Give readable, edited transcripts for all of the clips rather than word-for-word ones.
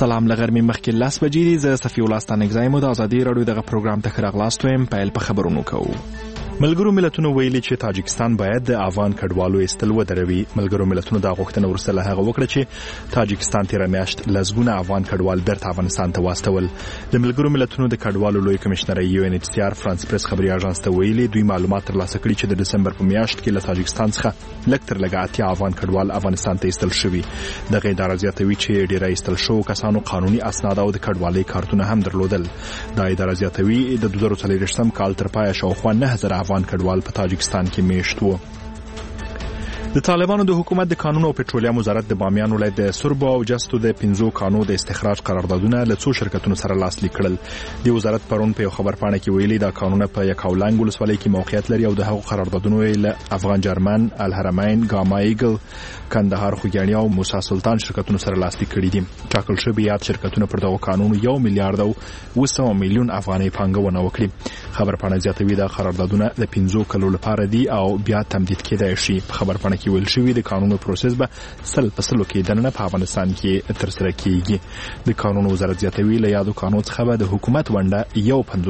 سلام لغرمې مخکې 10 بجې دي. زه صفي الله ستانکزی مو د ازادي راډیو دغه پروګرام ته راغلاست ویم. پیل په خبرونو کوو. ملګرو ملتونو ویلي چې تاجکستان باید د افغان کډوالو ایستل ودروي. ملګرو ملتونو دا غوښتنه ورسره هغه وکړه چې تاجکستان تیر میاشت لزګونه افغان کډوال بیرته افغانستان ته واستول. د ملګرو ملتونو د کډوالو لوی کمشنر UNHCR فرانس پریس خبري اژانس ته ویلي دوی معلومات ترلاسه کړي چې د دسمبر په میاشت کې له تاجکستان څخه لږ تر لږه 80 افغان کډوال افغانستان ته ایستل شوي. دغه اداره زیاتوي چې ډیری ایستل شو کسانو قانوني اسناد او د کډوالۍ کارتونه هم درلودل. دا اداره زیاتوي د 2023 کال تر پایه شاوخوا 9000 افغان کډوال په تاجکستان کې میشت وو. د طالبانو د حکومت د قانون او پټرولیم وزارت د بامیان ولایت د سربو او جستو د 15 کانو د استخراج قراردادونه له څو شرکتونو سره لاسلیک کړل. د وزارت پرون په خبرپاڼه کې ویلي دا قانون په یکاولنګ ولسوالۍ کې موقعیت لري او د هغو قراردادونو له افغان جرمن، الحرمین، ګاما ایګل، کندهار خوګیاڼي او موسی سلطان شرکتونو سره لاسلیک کړي دي. ټاکل شوی یاد شرکتونه پر دغه قانون 1 میلیارډ او 200 میلیون افغانۍ پانګونه وکړي. خبرپاڼه زیاتوي دا قراردادونه د 15 کلو لپاره دي او بیا تمدید کېدای شي. په خبرپاڼه کې ویل شوی د قانون پروسس به سل په سلو کې دننه په افغانستان کې تر سره کیږي. د قانون وزارت زیاتوي له یادو قانون څخه به د حکومت ونډه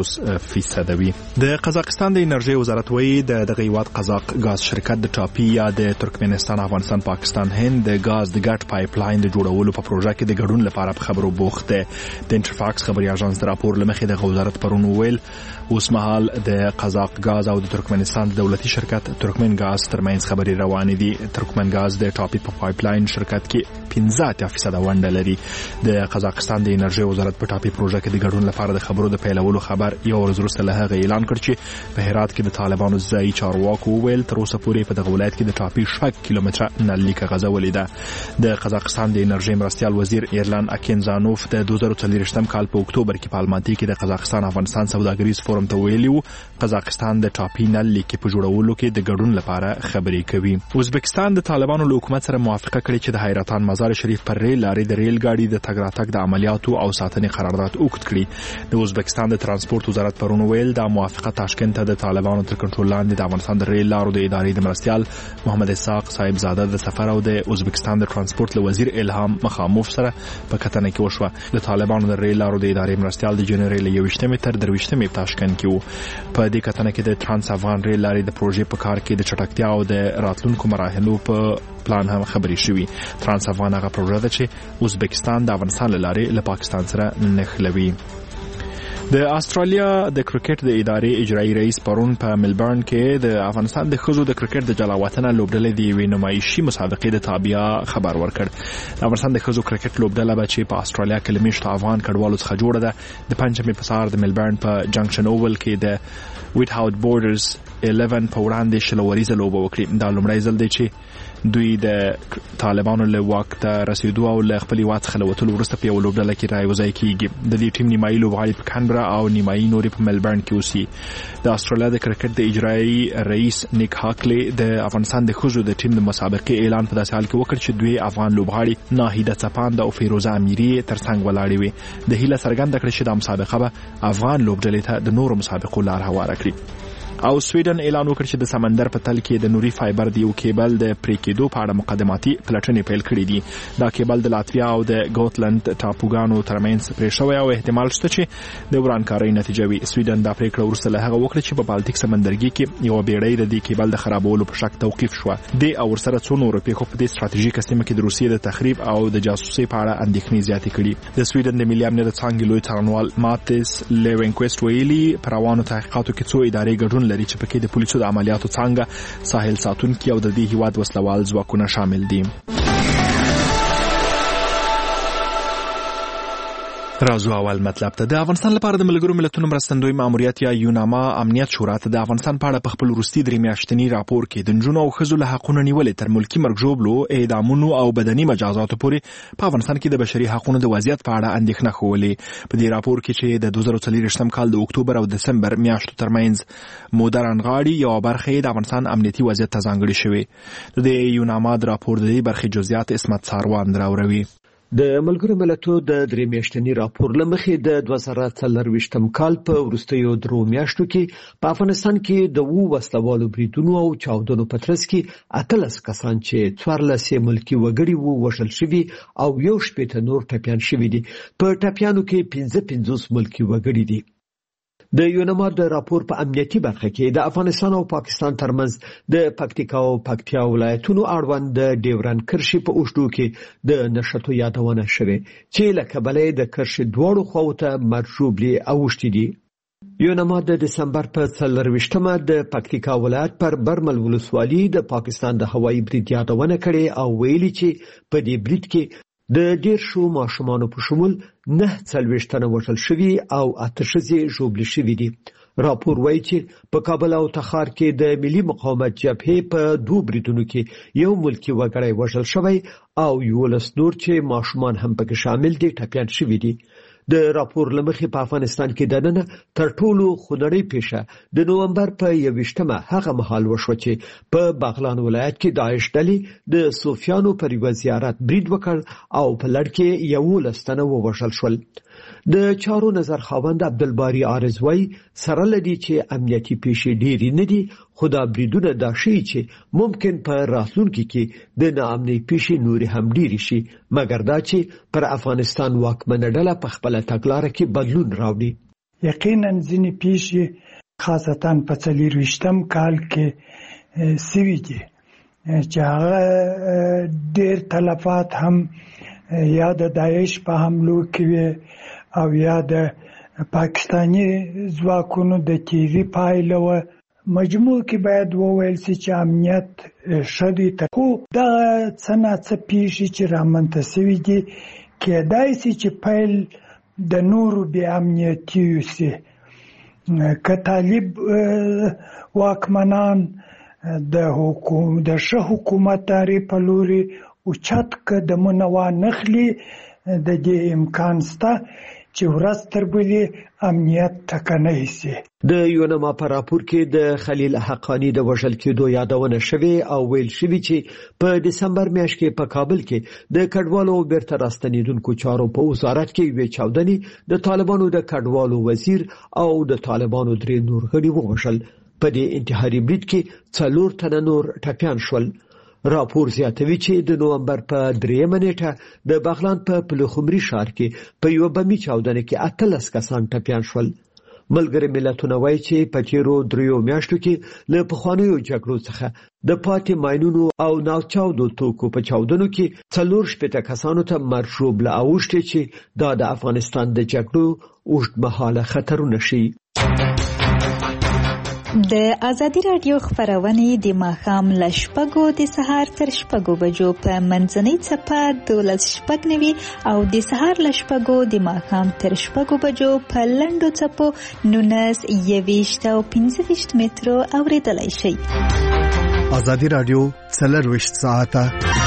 1.50% وي. د قزاقستان د انرژي وزارت وایي دغه هیواد قزاق غاز شرکت د ټاپي یا د ترکمنستان افغانستان پاکستان هند د غاز د ګټ پایپ لاین د جوړولو په پروژه کې د ګډون لپاره په خبرو بوخت دی. د انټرفاکس خبري اژانس د راپور لمخې د وزارت پرون ویل اوس مهال د قزاق غاز او د ترکمنستان د دولتي شرکت ترکمن غاز ترمنځ خبري روانې دي. ترکمن غاز د ټاپي په پایپ لاین شرکت کې 15% ونډه لري. د قزاقستان د انرژي وزارت په ټاپي پروژه کې د ګډون لپاره د خبرو د پیلولو خبر یو ورځ وروسته له هغه اعلان کړ چې په هرات کې د طالبانو ځای چارواکو ویل تر اوسه پورې په دغه ولایت کې د ټاپي 6 کیلومتره نلیکه غځولې ده. د قزاقستان د انرژي مرستیال وزیر ایرلان اکینزانوف د 2023 کال په اکتوبر کې په الماتي کې د قزاقستان افغانستان سوداګریز فورم ته ویلي وو قزاقستان د ټاپي نلیکه په جوړولو کې د ګډون لپاره خبرې کوي. ازبکستان د طالبانو له حکومت سره موافقه کړې چې د حیرتان مزار شریف پر ریل لارې د ریل ګاډي د تګ راتګ د عملیاتو او ساتنې قرارداد اوږد کړي. د ازبکستان د ترانسپورت وزارت پرون ویل دا موافقه تاشکند ته د طالبانو تر کنټرول لاندې د افغانستان د ریل لارو د ادارې د مرستیال محمد اسحاق صاحبزاده د سفر او د ازبکستان د ترانسپورت له وزیر الهام مخاموف سره په کتنه کې وشوه. د طالبانو د ریل لارو د ادارې مرستیال د جنوري له 21 تر 23 په تاشکند کې وو. په دې کتنه کې د ترانس افغان ریل لارې د پروژې په کار کې د چټکتیا او د راتلونکو مراحلو په پلان هم خبري شوي. ترانس افغان هغه پروژه ده چې ازبکستان د افغانستان له لارې له پاکستان سره نښلوي. د استرالیا د کرکټ د ادارې اجرایي رئیس پرون په ملبورن کې د افغانستان د ښځو د کرکټ د جلاوطنه لوبډلې د یوې نمایشي مسابقې د تابعیا خبر ورکړ. د افغانستان د ښځو کرکټ لوبډله به چې په استرالیا کې له میشتو افغان کډوالو څخه جوړه ده د پنځمې په سهار د ملبورن په جنکشن اوول کې د ویټ هاوټ بورډرز 11 په وړاندې شلوریزه لوبه وکړي. دا لومړی ځل دی چې دوی د طالبانو له واک ته رسیدو او له خپل هیواد څخه وتلو وروسته په یو لوبډله کې راوځي کیږي. د دې ټیم نیمایي لوبغاړي په کانبرا او نیمایي نوري په ملبورن کې اوسي. د استرالیا د کرکټ د اجرایي رئیس نیک هاکلی د افغانستان د ښځو د ټیم د مسابقې اعلان په داسې حال کې وکړ چې دوی افغان لوبغاړي ناهیده څپاند او فیروزه امیری ترڅنګ ولاړې وي. د هیله څرګنده کړې چې د مسابقه به افغان لوبډلې ته د نورو مسابقو لار هواره کړي. او سویډن اعلان وکړ چې د سمندر په تل کې د نوري فایبر د یو کیبل د پریکېدو په اړه مقدماتي پلټنې پیل کړې دي. دا کیبل د لاتویا او د ګوتلند ټاپوګانو ترمنځ پرې شوی او احتمال شته چې د ورانکارۍ نتیجه وي. سویډن دا پریکړه وروسته له هغه وکړه چې په بالټیک سمندرګي کې یو بیړۍ د دې کیبل د خرابولو په شک توقیف شوه. د او ورسره څو نور پیښو په دې ستراتیژیکه سیمه کې د روسیې د تخریب او د جاسوسي په اړه اندېښنې زیاتې کړي. د سویډن د ملي امنیت څانګې لوی څارنوال ماتیس لیوینکويست ویلي پر روانو تحقیقاتو کې څو ادارې ګډون لري چې پکې د پولیسو د عملیاتو څنګه ساحل ساتونکي او د دې هیواد وسلوال ځواکونه شامل دي. راځو اول مطلب ته. د افغانستان لپاره د ملګرو ملتونو مرستندوی ماموریت یا یوناما امنیت شورا ته د افغانستان په اړه په خپل وروستي 3 میاشتنی راپور کې د نجونو او ښځو له حقونو نیولې تر ملکی مرګ ژوبلو، اعدامونو او بدني مجازاتو پورې په افغانستان کې د بشري حقوقو د وضعیت په اړه اندېښنه ښوولې. په دې راپور کې چې د 2023 کال د اکتوبر او دسمبر میاشتو ترمنځ موده رانغاړي یو برخه د افغانستان امنیتي وضعیت ته ځانګړې شوې. د یوناما د راپور د دې برخې جزئیات اسمت ساروان راوړي. د ملګرو ملتونو د 3 میاشتني راپور له مخې د 2024 کال په وروستیو 3 میاشتو کې په افغانستان کې د وسلوالو بریدونو او چاودنو په ترڅ کې 18 کسان چې 14 ملکی وګړي وو وژل شوي او 1 نور ټپیان شوي دي. په ټپیانو کې 55 ملکی وګړي دي. د یونما د راپور په امنیتي برخه کې د افغانستان او پاکستان ترمنځ د پکتیکا او پکتیا ولایتونو اړوند د ډیورن کرښې په اوږدو کې د نشټو یادونه شوه چې له کبله د کرښې دواړو خواو ته مرجوبلي اوښتي دي. یونما د دسمبر په 24مه د پکتیکا ولایت پر برمل ولسوالي د پاکستان د هوایي برید یادونه کړې او ویلي چې په دې برید کې د ډیر شو ماشومان په شمول 49 تنه وژل شوي او 8 ښځې ژوبل شوي دي. راپور وایي چې په کابل او تخار کې د ملي مقاومت جبهې په 2 بریدونو کې یو ملکی وګړی وژل شوی او 11 نور چې ماشومان هم پکې شامل دي ټپیان شوي دي. د راپور لمخې په افغانستان کې د نن تر ټولو خونړۍ پیښه د نومبر په 21مه هغه مهال وشو چې په بغلان ولایت کې داعش ډلې د صوفیانو پر یو زیارت برید وکړ او په لړ کې 11 تنه ووژل شول. د چارو نظر خاوند عبدالباری عارضوی سره لدی چې امنیتي پیښې ډېرې نه دي خو دا بریدونه دا شي چې ممکن په راتلونکي کې د ناامنۍ پیښې نورې هم ډېرې شي مګر دا چې پر افغانستان واکمنه ډله په خپله تګلاره کې بدلون راوړي. یقینا ځینې پیښې خاصتا په 24م کال کې سوي دي چې هغه ډېر تلفات هم یا د داعش په حملو کې او یا د پاکستاني ځواکونو د تیزی پایله و. مجموع کې باید وویل شي چې امنیت شدی خو دا څه پیښې چې رامنځته شوي دي کېدای شي چې پیل د نورو بې امنیتي وسي که طالب واکمنان د ښه حکومتداري په لوري اوچت قدمونه وانخلي د دې امکان شته چې ورځ تر بلې امنیت ټکنی شي. د یونما په راپور کې د خلیل حقانی د وژل کېدو یادونه شوې او ویل شوی چې په دسمبر میاشت کې په کابل کې د کډوالو بیرته راستنیدونکو چارو په وزارت کې یوې چاودنې د طالبانو د کډوالو وزیر او د طالبانو 3 نور غړي ووژل. په دې انتحاري برید کې 4 تنه نور ټپیان شول. راپور زیاتوي چې د نومبر په 3مه نیټه د بغلان په پلخمري ښار کې په یو بمي چاودنه کې 18 کسان ټپیان شول. ملګري ملتونه وایي چې په تیرو 3 میاشتو کې له پخوانیو جګړو څخه د پاتې ماینونو او ناچاودو توکو په چاودنو کې 4 کسانو ته مرګ ژوبله اوښتې چې دا د افغانستان د جګړو اوږدمهاله خطرونه شي. د ازادي رادیو خبرونه د ماښام له 6 د سهار تر 6 بجو په منځنۍ څپه 12:09 او د سهار له 6 د ماښام تر 6 بجو په لنډو څپو 19 او 15 مترو اوریدلای شئ. ازادي رادیو 24 ساعته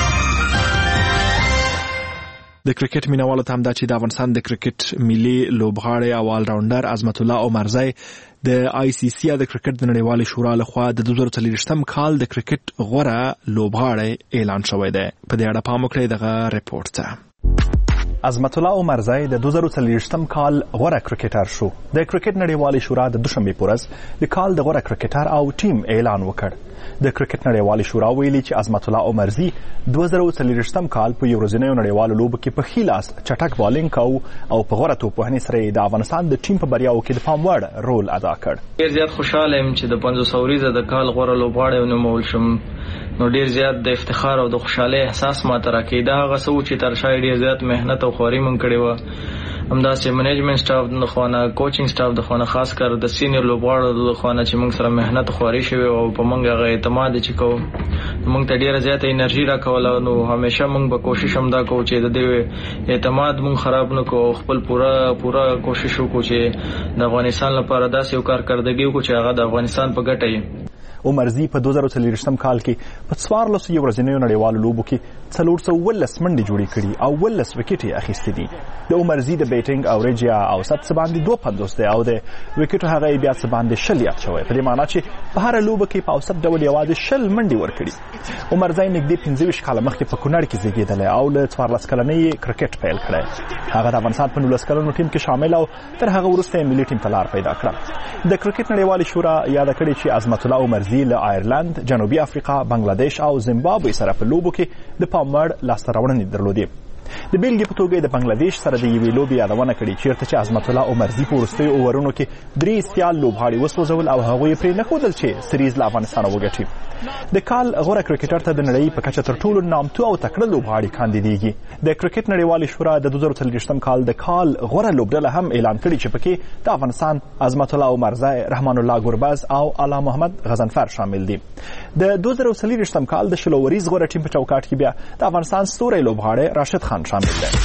د کرکټ مینوالو ته هم دا چې د افغانستان د کرکټ ملي لوبغاړی او آل راونډر عظمت الله عمرزی د ICC د کرکټ د نړیوالې شورا لخوا د 2023م کال د کرکټ غوره لوبغاړی اعلان شوی دی. په دې اړه پام وکړئ دغه ریپورت ته. عظمت الله عمرزی د 2023م کال غوره کرکټر شو. د کرکټ نړیوالې شورا د دوشنبه په ورځ د کال د غوره کرکټر او ټیم اعلان وکړ. د کرکټ نړیوالې شورا ویلي چې عظمت الله عمرزی 2023م کال په یورزنیو نړیوالو لوبو کې په خلاص چټک بالینګ کاو او په غوره توپوهنې سره د افغانستان د ټیم په بریاو کې د پام وړ رول ادا کړ. ډیر زیات خوشاله یم چې د 500 ورځې د کال غوره لوبغاړی ونومول شم. نو ډیر زیات د افتخار او د خوشحالۍ احساس ماته راکېده. هغه څه چې تر شا ډیر زیات مهنت او خواري مونږ کړې وه. همداسې منیجمنت سټاف د خوانه کوچینګ سټاف د خوانه خاص کر د سینیئر لوبغاړو د خوانه چې موږ سره مهنت خواري شوی او په موږ هغه اعتماد چې کوو موږ ته ډیره زیاته انرژي راکوله. نو همیشه موږ به کوشش هم دا کوو چې د دې اعتماد موږ خراب نه کوو. خپل پوره کوشش وکړو چې د افغانستان لپاره داسې یو کارکردګي وکړو چې هغه د افغانستان په ګټه وي. عمرزي په 2023م کال کې په 14 ورځنیو نړیوالو لوبو کې 419 منډې جوړې کړي او 12 وکټې اخیستې دي. د عمرزي د بیټینګ او رجیا او اوسط باندې 250 دی او د وکټو هغه بیا څه باندې 60 یاد شوی، په دې معنی چې په هر لوبه کې په اوسط ډول یوازې 60 منډې ورکړي. عمرزي نږدې 15 کاله مخکې په کونړ کې زیږېدلی او له 14 کلنۍ کرکټ پیل کړی. هغه د افغانستان په 19 کلنو ټیم کې شامل او تر هغه وروسته ملي ټیم ته لار پیدا کړه. د کرکټ نړیوالې شورا یاد کړې چې عظمت الله عمرزي له آیرلند، جنوبي افریقا، بنگلاديش او زیمبابوې سره په لوبو کې د پام وړ لاسته راوړنې درلودې. د بیلګې په توګه د بنگلاديش سره د یوې لوبې یادونه کړې چیرته چې عظمت الله عمرزي په وروستیو اوورونو کې 3 سیال لوبغاړي وسوځول او هغوی پرې نه ښودل چې سریز له افغانستانه وګټي. د کال غوره کرکټر ته د نړۍ په کچه تر ټولو نامتو او تکړه لوبغاړي کاندیدېږي. د کرکټ نړیوالې شورا د 2023م کال د کال غوره لوبډله هم اعلان کړي چې پکې د افغانستان عظمت الله عمرزي، رحمان الله ګربز او اعلی محمد غضنفر شامل دي. د 2023م کال د شلوریز غوره ټیم په چوکاټ کې بیا د افغانستان ستوری لوبغاړی راشد خان شامل دی.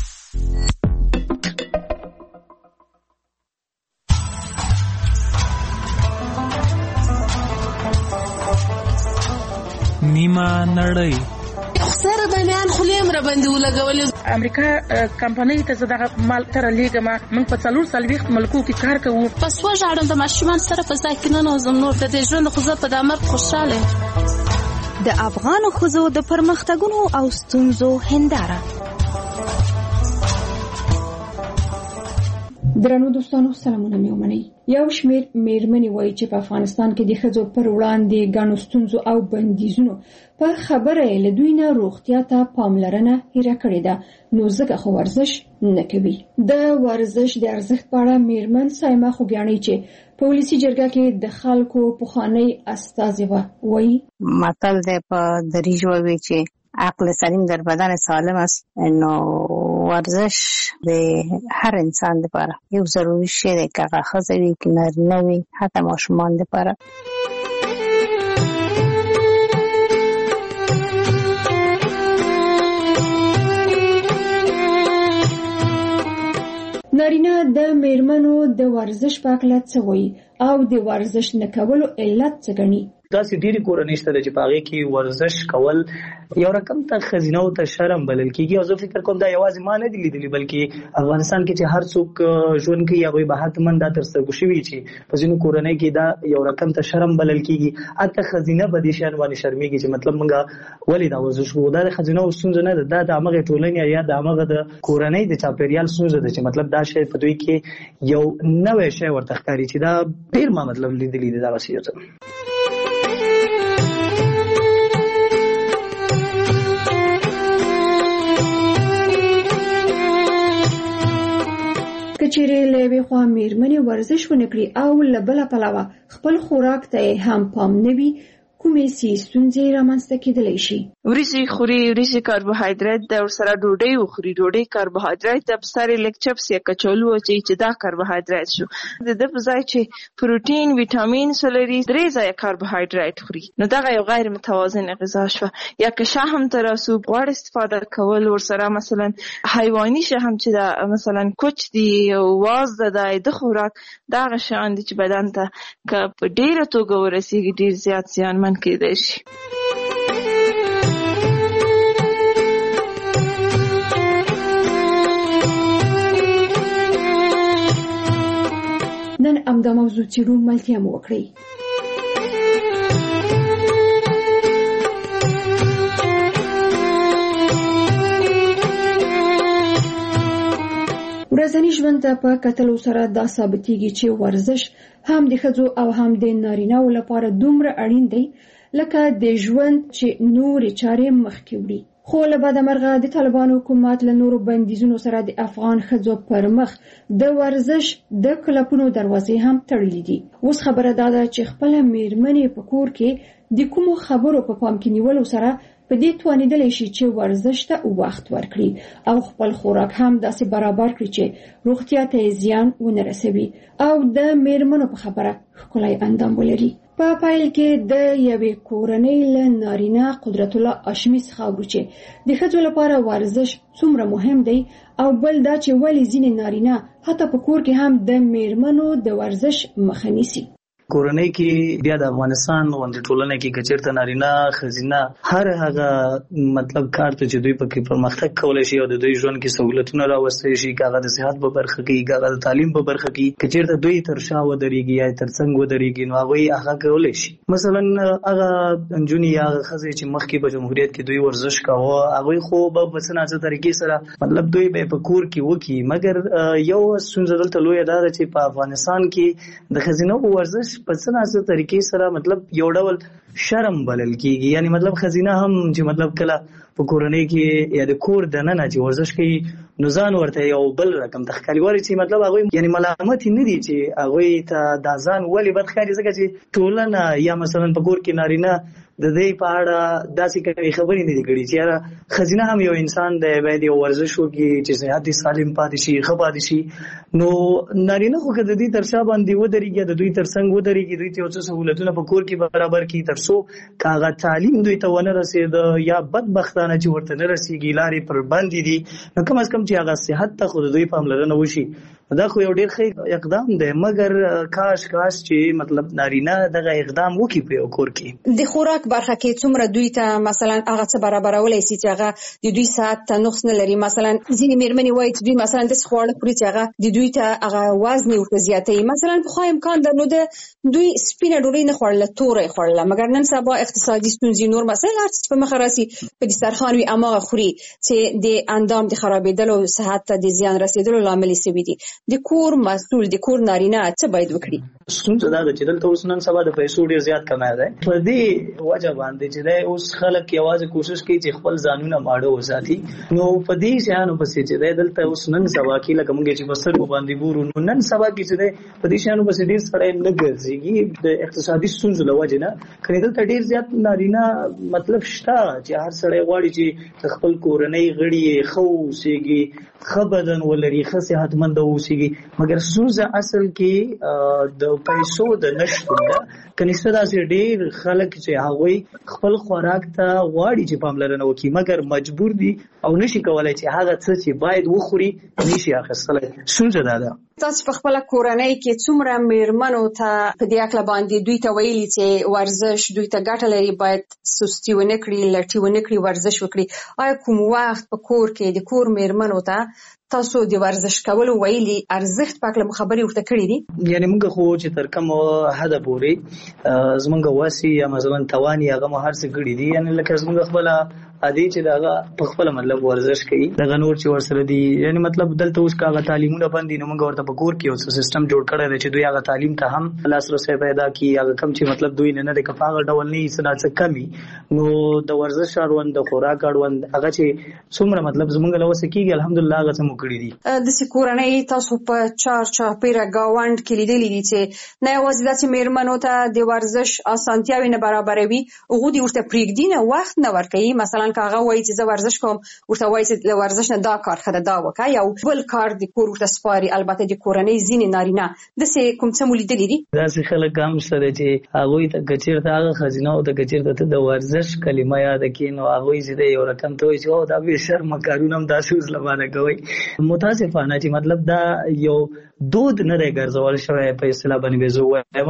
نیمه نړۍ سره د میان خلیم را باندې ولګولې. امریکا کمپنۍ ته زه دغه مال تر لیږم. موږ په 40 ملکو کې کار کوو. پس وژاړم د ماشومان سره په ځای کې نه نوزم. نور د دې ژوند خو زه په دامر خوشاله. د افغانو ښځو د پرمختګونو او ستونزو هنداره. درنو دوستانو سلامونه مې ومنئ. یو شمېر میرمنې وایي چې په افغانستان کې د ښځو پر وړاندې ګڼو ستونزو او بندیزونو په خبره یې له دوی نه روغتیا ته پاملرنه هیره کړې ده، نو ځکه خو ورزش نه کوي. د ورزش د ارزښت په اړه میرمن سایمه خوږیاڼۍ چې په ولسي جرګه کې د خلکو پخوانۍ استازې وه وایي متل دی په دری ژبه چې عقل سلیم در بدن سالم است. نو ورزش د هر انسان لپاره یو ضروري شی دی، که هغه ښځه وي که نارینه وي، حتی ماشومان لپاره. نارینه د میرمنو د ورزش په اړه څه وایي او د ورزش نه کولو علت څه ګڼي؟ داسې ډېری کورنۍ شته چې په هغې کې ورزش کول یو رقم ته ښځینهو ته شرم بلل کېږي. او زه فکر کوم دا یوازې ما نه دي لیدلي، بلکې افغانستان کې چې هر څوک ژوند کوي هغوی به حتما دا تر سترګو شوي چې په ځینو کورنۍ کې دا یو رقم ته شرم بلل کېږي. حتی ښځینه په دې شیانو باندې شرمېږي چې مطلب موږ ولې دا ورزش کوو. دا د ښځینهو ستونزه نه ده، دا د همغې ټولنې یا د همغه د کورنۍ د چاپېریال ستونزه ده چې مطلب دا شی په دوی کې یو نوی شی ورته ښکاري چې دا ډېر ما مطلب لیدلي دي دغسې یو څه. کچېرې له یوې خوا میرمنې ورزش ونه کړي او له بله پلوه خپل خوراک ته هم پام نه وي، کومې ستونزې رامنځته کېدلی شي؟ وریجې خوري، وریجې کاربوهایدریت ده، ورسره ډوډۍ وخوري، ډوډۍ کاربوهایدریت ده، په سر یې لږ چپس یا کچالو واچوي چې دا کاربوهایدریت شو. د ده په ځای چې پروټین، ویټامین لري، 3 ځایه کاربوهایدریت خوري، نو دغه یو غیر متوازنه غذا شوه. یا که شحم ته راسو، غوړ استفاده کول، ورسره مثلا حیواني شحم چې ده مثلا کوچ دی، واز ده، د خوراک دغه شیان دي چې بدن ته که په ډېره توګه ورسېږي ډېر زیات زیانمن کېدای شي. نن همدا موضوع څېړو، ملتیا مو وکړئ. ورځني ژوند ته په کتلو سره دا ثابتېږي چې ورزش هم د ښځو او هم د نارینه‌و لپاره دومره اړین دی لکه د ژوند چې نورې چارې مخکې وړي. خو له بده مرغه د طالبانو حکومت له نورو بندیزونو سره د افغان ښځو پر مخ د ورزش د کلبونو دروازې هم تړلې دي. اوس خبره دا ده چې خپله میرمنې په کور کې د کومو خبرو په پام کې نیولو سره په دې توانېدلی شي چې ورزش ته وخت ورکړي او خپل خوراک هم داسې برابر کړي چې روغتیا ته زیان ونه رسوي او د میرمنو په خبره ښکلی اندام ولري. په پایل کې د یوې کورنۍ له نارینه قدرت الله هاشمي څخه اورو چې د ښځو لپاره ورزش څومره مهم دی او بل دا چې ولې ځینې نارینه حتی په کور کې هم د میرمنو د ورزش مخه نیسي. کورنۍ کې بیا د افغانستان غونډه ټولنه کې کچیرته نارینه خزینه هر هغه مطلب کار ته چې دوی پکې پرمختګ کولای شي او د دوی ژوند کې سہولتونه راوستي شي، هغه د صحت په برخه کې، هغه د تعلیم په برخه کې، کچیرته دوی تر شا ودرېږي یا تر څنګ ودرېږي نو هغه کولای شي. مثلا هغه انجونی یا خزې چې مخکې په جمهوریت کې دوی ورزش کاوه، هغه خو په څه طریقې سره مطلب دوی به په کور کې وکي، مګر یو ستونزه دلته لویه ده چې په افغانستان کې د خزینو ورزش په څه طریقې سره مطلب یو ډول شرم بلل کیږي. یعنی مطلب خزینه هم چې مطلب کله په کورنۍ کې یا د کور دننه چې ورزش کوي نو ځان ورته یو بل رقم تخکاری واري چې مطلب هغه یعنی ملامت نه دي چې هغه ته د ځان ولې بدخاري ځکه چې ټولنه یا مثلا په کور کې نارینه د دې په اړه داسې کوي خبرې نه دي کړې چې خزینه هم یو انسان دی، باید یو ورزش وکړي چې صحت سالم پاتې شي، ښه پاتې شي. نو نارینه خو که د دې تر شا باندې ودرېږي، د دوی تر څنګ ودرېږي، دوی ته یو څه سهولتونه په کور کې برابر کړي تر څو که هغه تعلیم دوی ته ونه رسېده یا بدبختانه چې ورته نه رسېږي، لارې پر بندې دي، نو کم از کم چې هغه صحت ته خو د دوی پاملرنه وشي. دا خو یو ډیر ښه اقدام دی، مګر کاش چې مطلب نارینه دغه اقدام وکړي په یو کور کې. د خوراک برخه کې څومره دوی ته مثلا هغه څه برابرولای شي چې هغه د دوی ساعت ته نقص نه لري. مثلا ځینې میرمنې وایي چې دوی مثلا د خواړه خوري چې هغه د دوی ته هغه وزن ورته زیاتوي. مثلا په خو امکان درلوده دوی سپینه ډوډۍ نه خوړله، تورې خوړله، مګر نن سبا اقتصادي ستونزې نور مسایل هر څه په مخ راسي په دسترخوان وي اماغه خوري چې د اندام د خرابېدلو صحت ته د زیان رسېدلو لامل شوي دي. د کور مسؤل د کور نارینه څه باید وکړي؟ ستونزه دا ده چې دلته اوس نن سبا د پیسو ډیر زیات کمای دی، په دې وجه باندې چې اوس خلک یوازې کوشش کوي چې خپل ځانونه ماړه وساتي. نو په دې شیانو پسې چې دلته اوس نن سبا کې لکه موږ چې بسر باندې ګورو، نو نن سبا کې چې په دې شیانو پسې ډیر سړی نه ګرځي د اقتصادي ستونزو له وجه نه. کله دلته ډیر زیات نارینه مطلب شته چې هر سړی غواړي چې خپل کورنۍ غړي ښه اوسېږي، ښه بدن ولري، ښه صحتمند اوسېږي، مګر ستونزه اصل کې د پیسو د نشتون ده. کنيسته داسې ډیر خلک چې هغوی خپل خوراک ته غواړي چې پاملرنه وکړي، مګر مجبور دي او نشي کولای چې هغه څه چې باید وخوري نشي اخیستلی. ستونزه دا ده. تاسو په خپل کورنۍ کې څومره میرمنو ته په دې اړه باندې دوی ته ویلي چې ورزش دوی ته ګټه لري، باید سستی ونه کړي، لټي ونه کړي، ورزش وکړي؟ آیا کوم وخت په کور کې د کور میرمنو ته تاسو د ورزش کولو ویلي ارزښت پاکله خبرې ورته کړې دي؟ یعنی موږ خو چې تر کومه حده پورې زمونږ واسي یا مثلا تواني هغه مو هر څه کړي دي، یعنی لکه زمونږ خپل ادي چې داغه په خپل مطلب ورزش کوي، دغه نور چې ورسره دي. یعنی مطلب دلته اوس کاغه تعلیمونه باندې نو موږ ورته په کور کې اوس سیستم جوړ کړی دی چې دوی هغه تعلیم ته هم لاسرسي پیدا کړي، هغه کم چې مطلب دوی نه د کفاغه ډول نه سنا څه کمی. نو د ورزش اړوند د خوراک اړوند هغه چې څومره مطلب زمونږ له وسه کېږي الحمدلله هغه څه مو کړی دي. د سکورنۍ تاسو په چاپیره گاوند کې لیدلې دي چې نه یوازې داسې میرمنو ته د ورزش اسانتیاوې نه برابروي، هغوی دې ورته پرېږدي نه، وخت نه ورکوي. مثلا که هغه وایي چې زه ورزش کوم، ورته وایي چې له ورزش نه دا کار ښه ده، دا وکړه، یو بل کار د کور ورته سپاري. البته د کورنۍ ځینې نارینه داسې کوم څه مو لیدلي دي؟ داسې خلک هم شته چې هغوی ته که چېرته هغه ښځینه او ته که چېرته ته د ورزش کلمه یاده کړي نو هغوی چې یو رقم ته وایي چې دا بې شرمه کارونه هم داسې اوس لمانه کوئ. متاسفانه چې مطلب دا یو دود نه دی ګرځول شوی په اصطلاح باندې به زه وایم.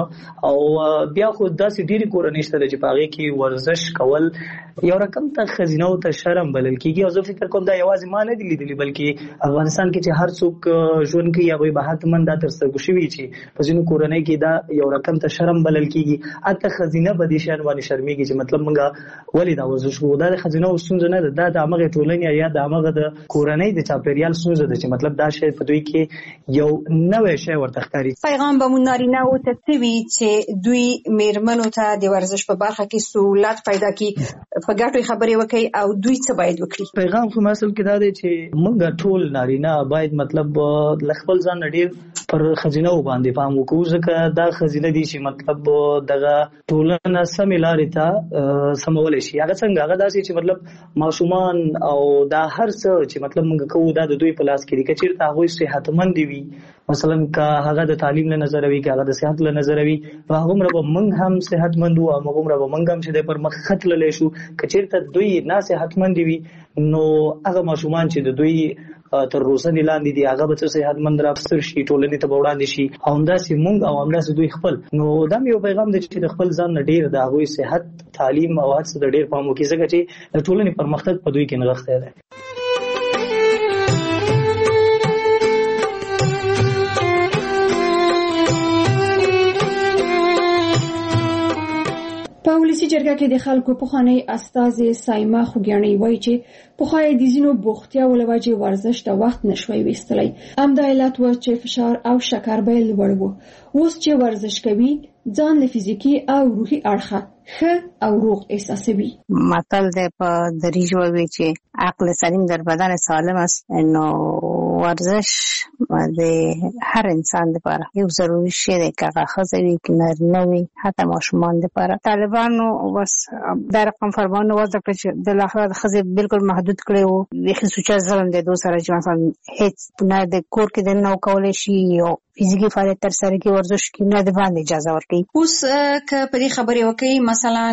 او بیا خو داسې ډېرې کورنۍ شته چې په هغې کې ورزش کول یو رقم ته ښځینو ته شرم بلل کېږي. او زه فکر کوم دا یوازې ما نه دي لیدلي، بلکې افغانستان کې چې هر څوک ژوند کوي هغوی به حتما دا تر سترګو شوي چې په ځینو کورنۍ کې دا یو رقم ته شرم بلل کېږي. حتی ښځینه به دې شیان باندې شرمېږي چې مطلب موږ ولې دا ورزش کوو. دا د ښځینو ستونزه نه ده، دا د همغې ټولنې یا د همغه د کورنۍ د چاپېریال ستونزه ده چې مطلب دا شی په دوی کې یو نوی شی ورته ښکاري. پیغام به مو نارینه‌و ته څه وي چې دوی میرمنو ته د ورزش په برخه کې سهولت پیدا کړي، په ګټو خبرې وکړي، او دوی څه باید وکړي؟ پیغام خو اصل کې دا دی چې موږ ټول نارینه باید مطلب له خپل ځان ډېر پر ښځینو باندې پام وکړو، ځکه دا ښځینه دي چې مطلب دغه ټولنه سمې لارې ته سمولی شي. هغه څنګه؟ هغه داسې چې مطلب ماشومان او دا هر څه چې مطلب موږ کوو دا د دوی په لاس کې دي. که چېرته هغوی صحتمند وي، مثلا که هغه د تعلیم له نظره وي، که هغه د صحت له نظره وي، نو هغومره به موږ هم صحتمند وو او هغومره به موږ هم چې دی پر مخ ښه تللی شو. که چېرته دوی ناصحتمند وي نو هغه ماشومان چې د دوی تر روسه لاندې دي هغه به صحتمند رافستر شي ټولنې ته وړاندې شي او همداسې موږ او همداسې دوی خپل نو دا یو پیغام دی چې د خپل ځان ډیر د هغوی صحت تعلیم او هڅه د ډیر پام وکړي ځکه چې د ټولنې پرمختګ په دوی کې نغښتی دی. په ولسی جرګه کې د خلکو پخوانی استازي سایما خوګیانی وایي چې پخوای د زینو بوختیا ولوجه ورزش د وخت نشوي وستلای ام د علت و چې فشار او شکر به لوړ وو اوس چې ورزش کوي ځان له فزیکی او روحي اړخه ښه او روغ احساسوي. متل د په دریج وایي چې عقل سلیم در بدن سالم است. نو ورزش د هر انسان لپاره یو ضروري شی دی که هغه ښځه وي که نارینه وي حتی ماشومان لپاره. طالبانو بس دا رقم فرمانونه وضع کړ چې د لاخره د ښځې بالکل محدود کړی وو. بیخي سوچه ظلم دی دو سره چې مثلا هیڅ نه د کور کې د نه کولی شي او فزیکي فعالیت تر سره کې ورزش کې نه د باندې اجازه ورکوي. اوس که په دې خبرې وکړي مثلا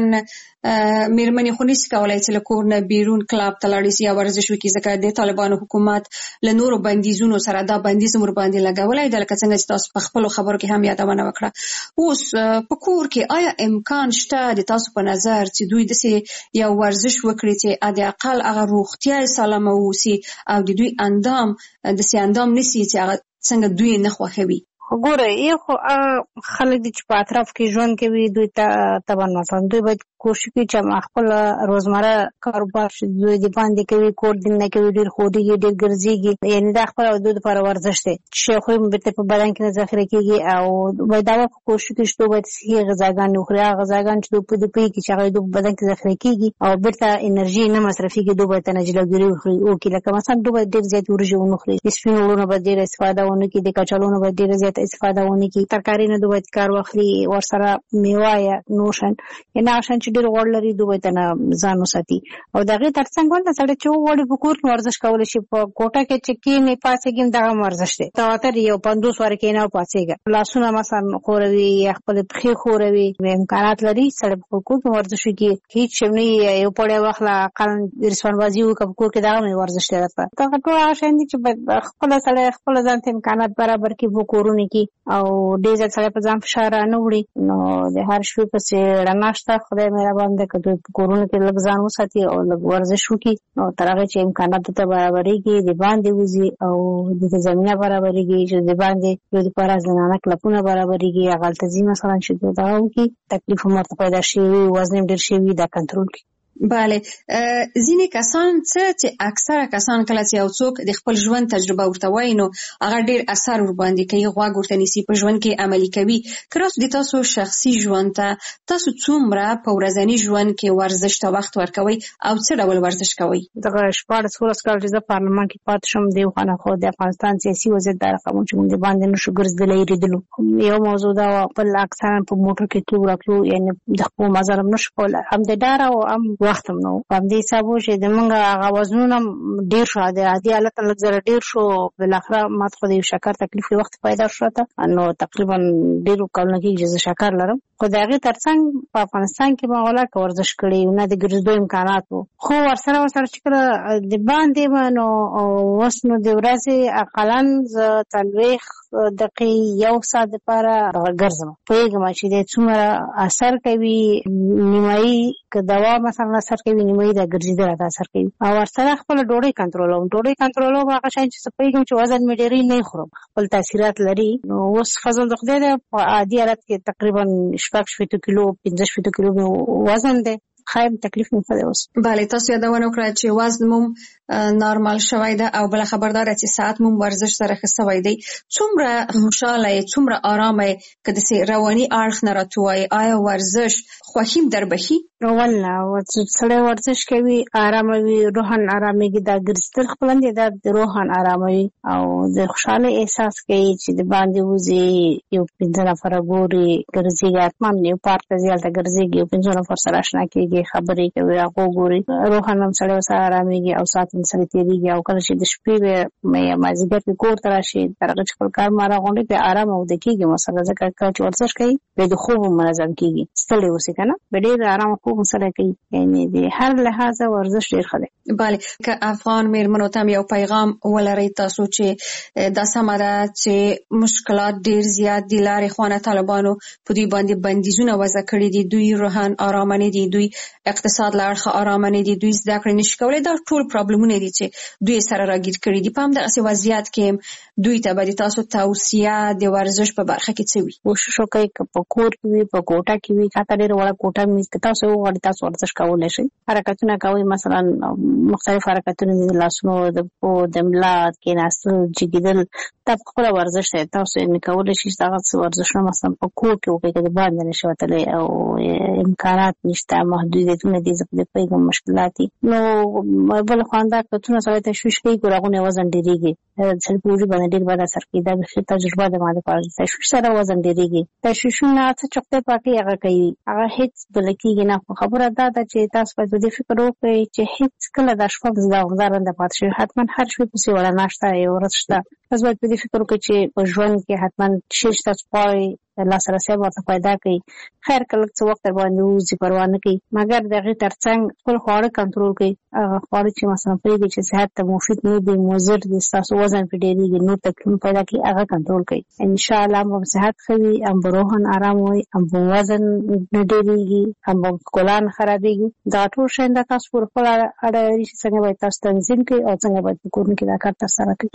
میرمنې خو نشي کولای چې له کور نه بیرون کلاب ته لاړ شي یا ورزش وکړي ځکه د طالبانو حکومت له نورو بندیزونو سره دا بندیز مر باندې لګولای د لکه څنګه چې تاسو په خپل خبرو کې هم یادونه وکړه. اوس په کور کې آیا امکان شته د تاسو په نظر چې دوی دسه یو ورزش وکړي چې د اقل هغه روغتیا سالمه ووسی او د دوی اندام دسه اندام نسی چې هغه څنګه دوی نه خوښوي؟ ګوره یو خو خلک دي چې په اطراف کې ژوند کوي دوی ته طبعا مثلا دوی باید کوشش کوي چې خپل روزمره کاروبار چې دوی د باندې کوي کور دین نه کوي ډیر خودي ډیر ګرځيږي یعنی دا خپل د لپاره ورزش دی چې خو به په بدن کې ذخیره کیږي او باید دا کوشش کوي چې دوی صحي غذاګان وخوري غذاګان چې په دې کې چې د بدن کې ذخیره کیږي او بیرته انرژي نه مصرفيږي دوی باید نجلګري وخوري او کې لکه مثلا دوی ډیر زیات ورجو ونخوري سپینولونه باید ډیر استفاده ونه کړي د کچالونو باید ډیر زیات استفاده ونه کړي ترکاری نه دوی کار واخلي ورسره میوه یا نوشن یا ناشن چې ډیر وړ لري دوی ته ځان وساتي او دغه ترڅنګ ولته سره چې وړي په کور کې ورزش کول شي په کوټه کې چې کې نه پاسېږم دغه ورزش دی تواتر یو 50 ور کې نه پاسېږي لاسونه مثلا خوروي یا خپل پخې خوروي امکانات لري سره په کور کې ورزش کوي هیڅ شمني یو پړې واخلا قانون رسوان بازی وکړ کور کې دغه ورزش دی دا ټول آشین دي چې خپل سره خپل ځان ته امکانات برابر کې وو کورونه کې او ډېر ځله په ځان فشار نه وړي نو د هر شپه په رڼاشته خدای مهربان دی که کورونه کې لږ ځان وساتي او لږ ورزش وکړي نو تر هغه چې امکانات ته برابرېږي د باندې وځي او د زمينه برابرېږي چې د باندې د لپاره ځنانه کلپونه برابرېږي هغه تلزي مثلا چې دا وکړي تکلیف مرته پیدا شي وزن ډېر شي دا کنټرول کړي. بله ځینې کسان چې اکثره کسان کله چې یو څوک د خپل ژوند تجربه ورته وایي نو هغه ډیر اثر ور باندې کوي غوږ ورته نیسي په ژوند کې عملي کوي. کراس د تاسو شخصي ژوند ته تاسو څومره په ورځني ژوند کې ورزش ته وخت ورکوي او څه ډول ورزش کوي؟ دغه شپږ څوارلس کال چې په پارلمان کې پاتې شوم د خانه خو د افغانستان سیاسي وضعیت د رقمونو چې موږ باندې نشو ګرځېدلی ریدلو یو موضوع دا په اکثرا په موټر کې تلو راکلو یعنی د خپل مزار نشو کول هم د ډار او هم وخت نو په دې حسابو چې د موږ هغه وزنونه ډیر شو د عادي حالت له زره ډیر شو بل اخره ماته خو د شکر تکلیف وخت پیدا شوه نو تقریبا ډیر کلونه کې چې شکر لرم خو دا غي ترڅنګ په افغانستان کې مغولات ورزش کړي نه د ګرځېدو امکانات خو ورسره چې کله د باندې مانو وسنو د ورځې اقلن ز تلويخ دقیقې یو ساعت لپاره ګرځم پیغام چې د څومره اثر کوي نیمایي که دوا مثلا اثر کوي نیمایي د ګرځېدل د اثر کوي او ورسره خپل ډوډۍ کنټرولوم هغه شای چې پیغام چې وزن مې ډېری نه خورم خپل تاثیرات لري نو اوس فضل د خدای په عادي حالت کې تقریبا 6 کیلو 15 کیلو وزن دی خایم تکلیف نه پدې اوس. بله تاسو یادونه وکړه چې وزن مو نارمال شوی ده او بل خبردار چې ساعت مو ورزش سره خسوي دی څومره خوشاله څومره آرامه کده سي رواني اړخ نه راتوي آیا ورزش خوښیم در بخي؟ والله سړی ورزش کوي آرامه وي روحان آراميږي دا ګرځتل خپلند د روحان آراموي او د خوشاله احساس کوي چې د باندې وځي یو 15 نفر ګوري ګرځي اتمن یو پارک ته ځل ګرځي یو 15 نفر سره آشنا کیږي خبرې کوي هغه ګوري روحان هم سره آراميږي او ساتل سره تیریږي او کله چې د شپې مې مازیګر په کور تر شي ترغه خپل کار مارا غونډه په آرام او د کیږي مثلا ځکه چې ورزش کوي د خوب منظم کیږي ستړي اوسې کنه ډېر آرام خوب سره کوي یعنی د هر لحاظه ورزش ډېر ښه دی. بله که افغان میرمنو ته یو پیغام ولرئ تاسو چې دا سمه ده چې مشکلات ډیر زیات دي، لارې خوانه طالبانو په دوی باندې بندیزونه وضع کړي دي، دوی روحان آرام نه دي، دوی اقتصاد له اړخه آرام نه دي، دوی زده کړې نشي کولی. دا ټول پرابلمونه دي چې دوی سره راګیر کړي دي. په همدغسې وضعیت کې دوی ته به د تاسو توصیه د ورزش په برخه کې څه وي؟ کوشش وکړئ که په کور کې وي، په کوټه کې وي، حتی ډېره وړه کوټه وي که تاسو وغواړئ تاسو ورزش کولی شئ. حرکتونه کوئ، مثلا مختلف حرکتونه دي، لاسونو، د پښو، د ملا کېناستل، جګېدل، دا په خپله ورزش دی. تاسو یې کولی شئ دغه ورزشونه مثلا په کور کې وکړئ که د باندې نشي وتلی او امکانات نشته، محدودیتونه دي، زه په دې پوهېږم مشکلات دي. نو بله خوا همدا حرکتونه سړی تشویش کوي، که هغوی وزن ډېرېږي، سړي په وجود باندې ډېر بد اثر کوي. دا بیخي تجربه ده ما دپاره، تشویش سره وزن ډېرېږي. تشویشونه څه چې خدای پاک یې هغه کوي، هغه هېڅ بله کېږي نه. خو خبره دا ده چې تاسو باید په دې فکر وکړئ چې هېڅ کله دا شپه دوامداره نه پاتې شي. حتما هر شپې پسې وړه ناشته یو ورځ شته. تاسو باید په دې فکر وکړئ چې په ژوند کې حتما شی چې تاسو غواړئ لاسرسی ورته پیدا کړئ. خیر که لږ څه وخت در باندې ووځي پروا نه کوي، مګر د هغې تر څنګ خپل خواړه کنټرول کړئ. هغه خواړه چې مثلا پرېږدئ چې صحت ته مفید نه دي، مضر دي، ستاسو وزن پرې ډېرېږي، نور تکلیفونه پیدا کوي، هغه کنټرول کړئ. انشاءالله هم به صحت ښه وي، هم به روحاً ارام وي، هم به وزن نه ډېرېږي، هم به ښکلا نه خرابېږي. دا ټول شیان دا تاسو پورې خپله اړه لري چې څنګه باید تاسو تنظیم کړئ او څنګه باید په کورونو کې دا کار ترسره کړئ.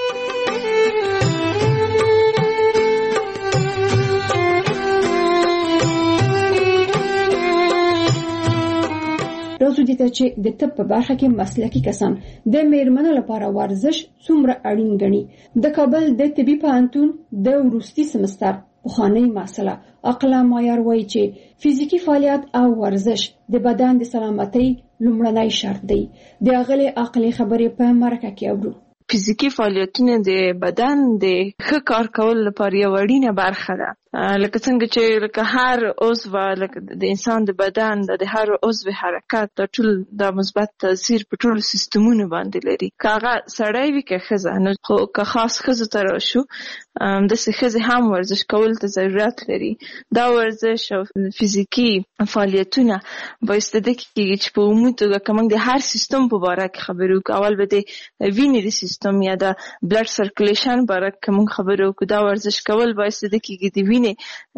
راځو دې ته چې د طب په برخه کې مسلکي کسان د میرمنو لپاره ورزش څومره اړین ګڼي. د کابل د طبي پوهنتون د وروستي سمستر پخوانی مسله عقله معیار وایي چې فزیکی فعالیت او ورزش د بدن د سلامتۍ لومړنی شرط دی. د اغلې عقلي خبرې په مرکه کې اورو. فزیکی فعالیتونه د بدن د ښه کار کولو لپاره یو اړینه برخه ده. لکه څنګه چې لکه هر عضو لکه د انسان د بدن د هر عضو حرکت د ټول د مثبت تاثیر په ټول سیستمونو باندې لري. که هغه سړی وي که ښځه، نو خو که خاص ښځو ته راشو، داسې ښځې هم ورزش کولو ته ضرورت لري. دا ورزش او فزیکي فعالیتونه بایسته ده کېږي چې په عمومي توګه که موږ د هر سیستم په باره کې خبرې وکړو، اول به د وینې د سیستم یا د بلډ سرکولیشن باره کې موږ خبرې وکړو. دا ورزش کول بایسته ده کېږي د وینې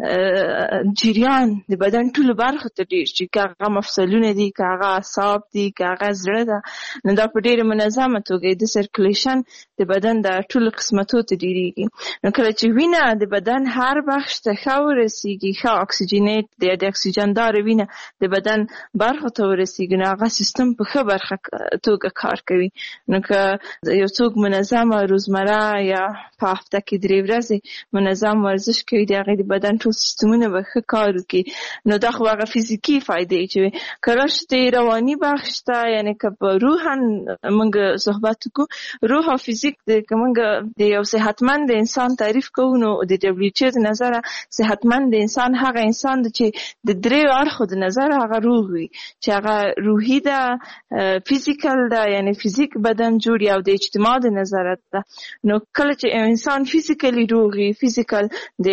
جریان د بدن ټولو برخو ته ډېر شي، که هغه مفصلونه دي، که هغه اعصاب دي، که هغه زړه ده، نو دا په ډېره منظمه توګه د سرکولیشن د بدن د ټولو قسمتو ته ډېرېږي. نو کله چې وینه د بدن هر بخش ته ښه ورسېږي، ښه اکسیجنیټ د اکسیجنداره وینه د بدن برخو ته ورسېږي، نو هغه سیستم په ښه برخه توګه کار کوي. نو که یو څوک منظمه روزمره یا په هفته کې 3 ورځې منظم ورزش کوي، د هغې د بدن ټول سیستمونه به ښه کار وکړي. نو دا خو هغه فزیکي فایدې چې که راشو د رواني بخش ته، یعنې که په روحاً موږ صحبت وکړو، روح او فزیک که موږ د یو صحتمند انسان تعریف کوو، نو د WHO د نظره صحتمند انسان هغه انسان دی چې د 3 اړخو د نظره هغه روغ وي، چې هغه روحي ده، فزیکل ده، یعنې فزیک بدن جوړي، او د اجتماع د نظره ده. نو کله چې انسان فزیکلی روغي، فزیکل د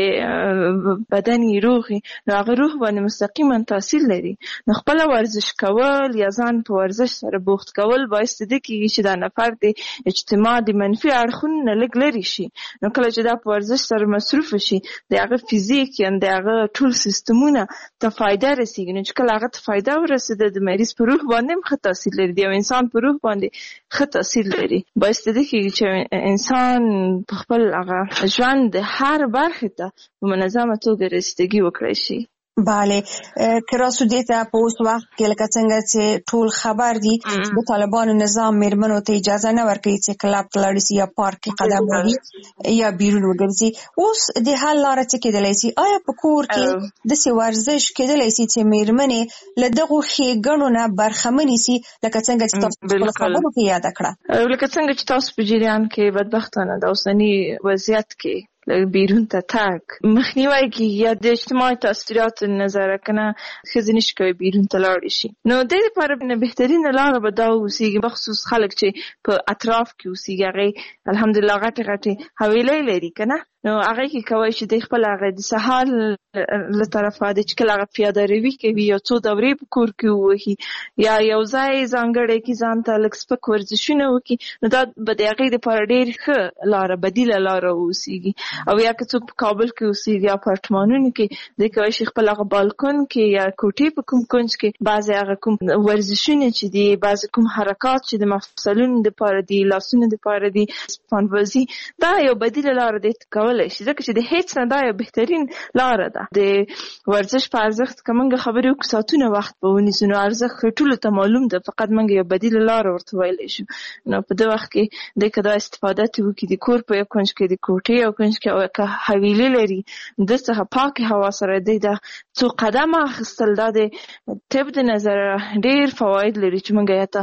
بدن یې روغي، نو هغه روح باندې مستقیما تاثیر لري. نو خپل ورزش کول یا ځان په ورزش سره بوخت کول باعث دی کېږي چې دا نفر د اجتماع د منفي اړخونو نه لږ لرې شي. نو کله چې دا په ورزش سره مصروف شي، د هغه فزیک یا د هغه ټول سیستمونه ته فایده رسېږي. نو چې کله هغه ته فایده ورسېده، د مریض په روح باندې هم ښه تاثیر لري، د یو انسان په روح باندې ښه تاثیر لري. باعث دی کېږي چې انسان په خپل هغه ژوند د هر برخې ته په منظمه توګه رسیدګي وکړی شي. بله، که راسو دې ته په اوس وخت کې لکه څنګه چې ټول خبر دي، د طالبانو نظام میرمنو ته اجازه نه ورکوي چې کلب ته لاړ شي یا پارک کې قدم ووهي یا بیرون وګرځي. اوس د حل لاره څه کېدلی شي؟ آیا په کور کې داسې ورزش کېدلی شي چې میرمنې له دغو ښېګڼو نه برخمنې شي، لکه څنګه چې تاسو په خبرو کې یاده کړه؟ لکه څنګه چې تاسو په جریان کې بدبختانه د اوسني وضعیت کې بیرون ته تګ مخنیوی کېږي، یا د اجتماعي تاثیراتو نظره کنه ښځې نشي کولی بیرون ته لاړې شي. نو دې لپاره بهترینه لاره به دا اوسېږي، بخصوص خلک چې په اطراف کې اوسېږي، هغې الحمدلله غټې غټې حویلۍ لري که نه، نو هغه کې کوي چې د خپل هغه د سهار له طرفه د چې کله پیاده روي کوي یا څو دورې په کور کې وهي یا یو ځای ځانګړی کې ځان ته لږ سپک ورزشونه وکړي نو دا به د هغې دپاره ډېر ښه لاره بدیله لاره واوسېږي او یا که څوک په کابل کې اوسېږي یا اپارټمانونو کې دی کولی شي خپل هغه بالکن کې یا کوټې په کوم کونج کې بعضې هغه کوم ورزشونه چې دي بعضې کوم حرکات چې د مفصلونو دپاره دي لاسونو دپاره دي سپانبازي دا یو بدیله لاره دی کولی شي ځکه چې د هیڅ نه دا یو بهترین لاره ده د ورزش په ارزښت که موږ خبرې وکړو ساعتونه وخت به ونیسو نو ارزښت ټولو ته معلوم ده فقط موږ یو بدیله لاره ورته ویلی شو نو په دې وخت کې دی که دا استفاده ترې وکړي د کور په یو کونج کې د کوټې یو کونج کې او که حویلي لري د څخه پاکې هوا سره دی دا څو قدمه اخیستل دا د طب د نظره ډېر فواید لري چې موږ یې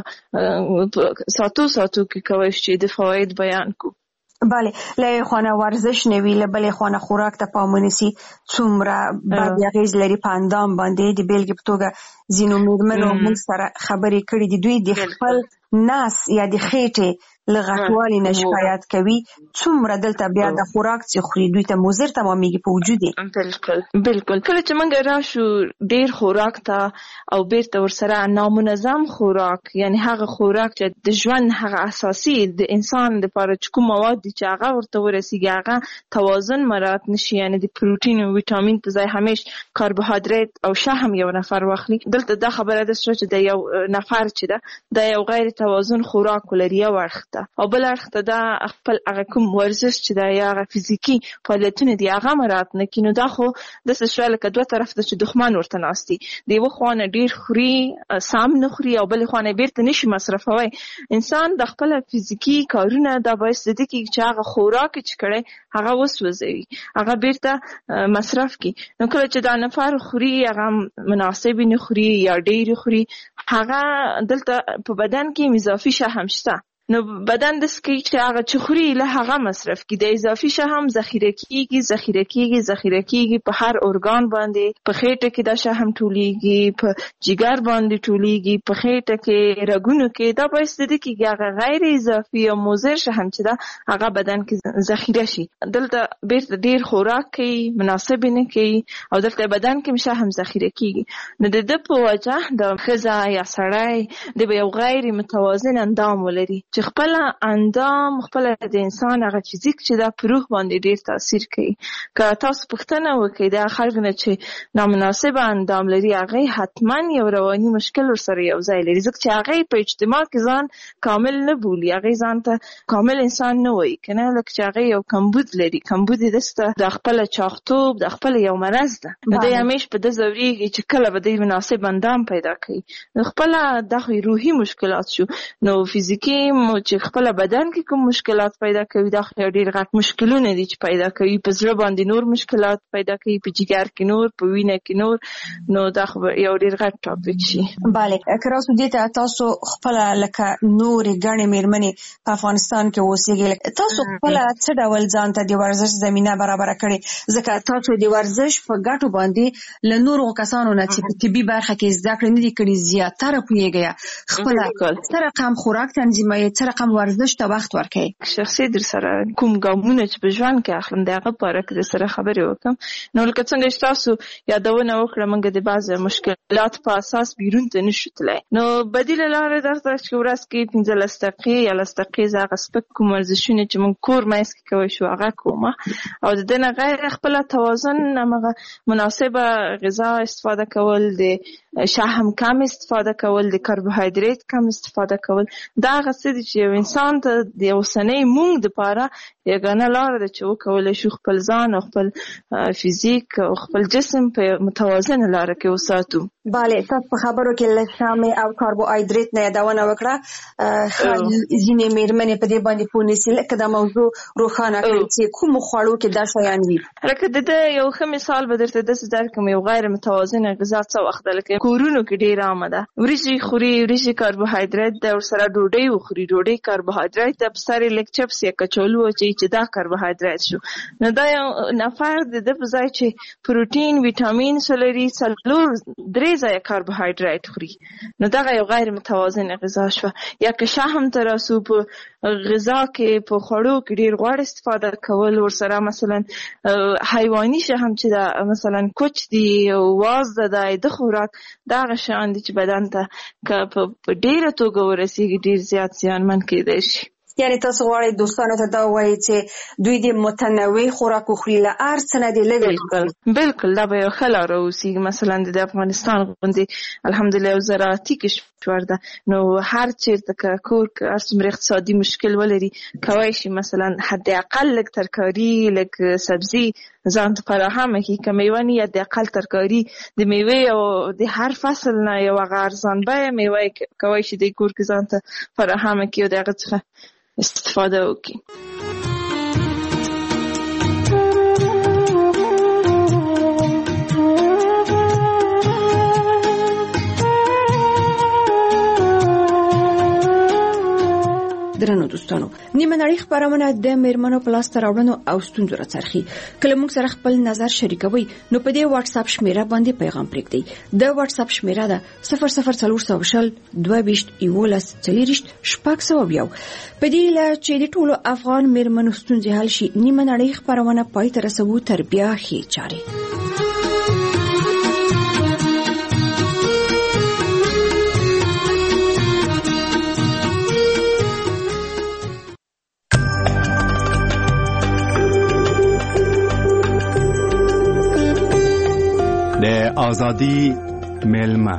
ته ساعتو کې کولی شو چې د فواید بیان کړو بله له خانه ورزش نوی له بلې خانه خوراک ته پام ونیسي څومره بد اغېز لري په اندام باندې د بیلګې په توګه ځینو مېرمنو موږ سره خبرې کړې دي دوی د خپل ناس یا د خېټې له غټوالي نه شکایت کوي څومره دلته بیا د خوراک چې خوري دوی ته مضر تمامېږي په وجود یې بالکل کله چې موږ راشو ډېر خوراک ته او بیرته ورسره نامنظم خوراک یعنی هغه خوراک چې د ژوند هغه اساسي د انسان دپاره چې کوم مواد دي چې هغه ورته ورسېږي هغه توازن مراعات نشي یعنی د پروټین او ویټامین په ځای همیش کاربوهایدریت او شحم یو نفر واخلي دلته دا خبره ده چې د یو نفر چې ده دا یو غیر توازن خوراک ولري یو اړخ او بل اړخ ته دا خپل هغه کوم ورزش چې دا یا هغه فزیکي فعالیتونه دي هغه مراعات نه کړي نو دا خو داسې شوه لکه دوه طرف ته چې دښمن ورته ناست دي د یوه خوا نه ډېر خوري سم نه خوري او بلې خوا نه بیرته نشي مصرفوی انسان د خپله فزیکي کارونه دا باعث د دې کېږي چې هغه خوراک چې کړی هغه وسوځوي هغه بیرته مصرف کړي نو کله چې دا نفر خوري هغه مناسب نه خوري یا ډېر خوري هغه دلته په بدن کې اضافي شحم شته نو بدن داسې کوي چې هغه چې خوري له هغه مصرف کړي د اضافي شحم ذخیره کېږي په هر ارګان باندې په خېټه کې دا شحم ټولیږي په جګر باندې ټولیږي په خېټه کې رګونو کې دا باعث د دې کېږي هغه غیر اضافي او مضر شحم چې ده هغه بدن کې ذخیره شي دلته بیرته ډېر خوراک کوي مناسب نه کوي او دلته بدن کې شحم ذخیره کېږي نو د ده په وجه د ښځه یا سړی د به یو غیر متوازن اندام ولري چې خپل اندام خپل د انسان هغه فزیک چې دا په روح باندې ډېر تاثیر کوي که تاسو پوښتنه وکړئ دا خلک نه چې نامناسبه اندام لري هغې حتما یو رواني مشکل ورسره یو ځای لري ځکه چې هغې په اجتماع کې ځان کامل نه بولي هغې ځان ته کامل انسان نه وایي که نه لکه چې هغې یو کمبود لري کمبود یې دسته د خپله چاقتوب د خپله یو مرض ده نو دی همیش په ده ځورېږي چې کله به دی مناسب اندام پیدا کوي نو خپله دا خو روحي مشکلات شو نو فزیکي چې خپل بدن کې کوم مشکلات پیدا کوي دا خو ډېر غټ مشکلونه دي چې پیدا کوي په زړه باندې نور مشکلات پیدا کوي په جګر کې نور په وینه کې نور نو دا خو یو ډېر غټ ټاپک شي بله که راسو دې ته تاسو خپل لکه نورې ګڼې مېرمنې په افغانستان کې اوسېږي تاسو خپل څه ډول ځان ته د ورزش زمینه برابره کړې ځکه تاسو د ورزش په ګټو باندې له نورو کسانو نه چې په طبي برخه کې زده کړې نه دي کړي زیاتره پوهېږئ خپله څه رقم خوراک تنظیموئ څه رقم ورزش ته وخت ورکړئ شخصي در سره کوم ګامونه چې په ژوند کې اخلم د هغه په اړه کې در سره خبرې وکړم نو لکه څنګه چې تاسو یادونه وکړه موږ د بعضې مشکلات په اساس بیرون ته نشو تللی نو بدیله لاره دا ده چې ورځ کې 15 دقیقې یا 10 دقیقې زه هغه سپک کوم ورزشونه چې موږ کور منځ کې کوی شو هغه کومه او د دې نه غیر خپله توازن همغه مناسبه غذا استفاده کول د شحم کم استفاده کول د کاربوهایدریت کم استفاده کول دا هغه څه دي چې یو انسان ته د اوسنۍ موږ دپاره یګانه لاره ده چې وکولی شو خپل ځان او خپل فزیک او خپل جسم په متوازنه لاره کې وساتو بله تاسو په خبرو کې له شحم او کاربوهایدریت نه یادونه وکړه ځینې مېرمنې په دې باندې پوه نشي لکه دا موضوع روښانه کړي چې کومو خوړو کې دا شیان وي لکه د ده یو ښه مثال به درته داسې درکړم یو غیر متوازنه غذا څه وخت ده لکه کورونو کې ډېر عامه ده وریجې خوري وریجې کاربوهایدریت ده ورسره ډوډۍ وخوري ډوډۍ کاربوهایډریټ د سره لیک چپس یا کچالو چې دا کاربوهایډریټ شو. نو دا یو نفر د په ځای چې پروتین ویټامین سولري 3 ځای کاربوهایډریټ خوري نو دا یو غیر متوازن غذا شو. یا که شهم تراسو په غذا کې په خوړو کې ډیر غوړ استفاده کول ورسره مثلا حیواني شهم چې دا مثلا کوچ دی واز د خوراک دا غشان دي چې بدن ته په ډیره توګه ورسیږي ډیر زیات زیانمن کېدای شي. یعنی تاسو غواړئ دوستانو ته دا وایي چې دوی د متنوع خوراک وخوري له هر څه نه دي لږ. بالکل دا به یو ښه لاره اوسي. مثلا د افغانستان غوندې الحمدلله یو زراعتي کشور ده نو هر چیرته که کور که هر څومره اقتصادي مشکل ولري کولی شي مثلا حداقل لږ ترکاري لږ سبزي ځان ته فراهمه کړي. که میوه نه یا حداقل ترکاري د میوې او د هر فصل نه یو هغه ارزان بیه میوه کولی شي د کور کې ځان ته فراهمه کړي او د هغه څخه استفاده وکړي. درنو دوستانو نیمه نړۍ خبرونه د میرمنو په لاس راوړنو او ستونزو راڅرخي. کله موږ سره خپل نظر شریکوي نو په دې واتس اپ شمیره باندې پیغام پرېږدئ. د واتس اپ شمیره ده 00400 22 11 4 په دې لا چې د ټولو افغان میرمنو ستونزې حل شي نیمه نړۍ خبرونه پای ته رسوو تر بیا ښې چارې. د آزادی میلمه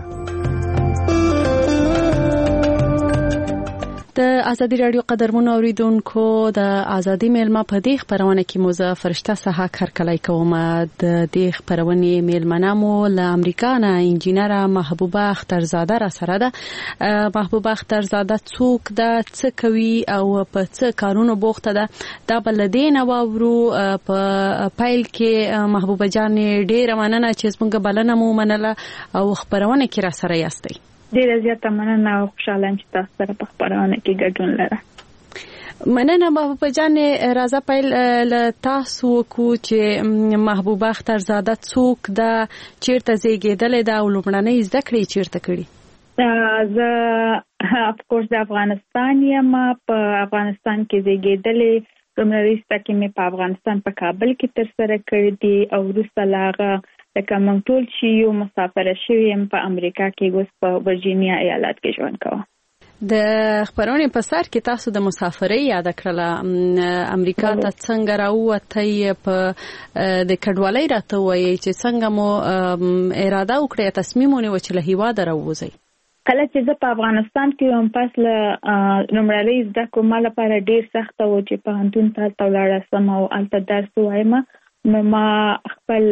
د ازادي رادیو قدرمنو اوریدونکو د ازادي میلمه په دې خبرونه کې موزه فرشته سها کارکلای کوم. د دې خبرونه میلمنه مو له امریکا نه انجینر محبوبه اخترزاده را سره ده. محبوبه اخترزاده څوک ده، څه کوي او په څه کارونو بوخته ده دا بلدین واورو. په پایل کې محبوبه جان ډیره مننه چې څنګه بلنه مو منله او خبرونه کې را سره یاستئ. ډیره زیاته مننه او خوشاله یم چې تاسو سره په خبرونه کې ګډون لرم. مننه محبوبه جان. راځه پیل له تاسو کو چې محبوبه اخترزاده څوک ده، چیرته زیږیدلې ده او لومړنۍ زده کړې چیرته کړې؟ زه اف کورس د افغانستان یم. په افغانستان کې زیږیدلې. لومړنۍ زده کړې مې په افغانستان په کابل کې ترسره کړې دي او وروسته له هغه لکه موږ ټول چې یو مسافره شوي یم په امریکا کې اوس په ورجینیا ایالت کې ژوند کوم. د خبرونې په سر کې تاسو د مسافرۍ یاد کړله. امریکا ته څنګه راووتئ؟ په د کډوالۍ راته وایي چې څنګه مو اراده وکړه تصمیم ونیوه چې له هیواده راووځئ؟ کله چې زه په افغانستان کې وم پس له لومړنۍ زده کړو ما لپاره ډېر سخته و چې پوهنتون ته هلته ولاړم او هلته درس ووایم. نو ما خپل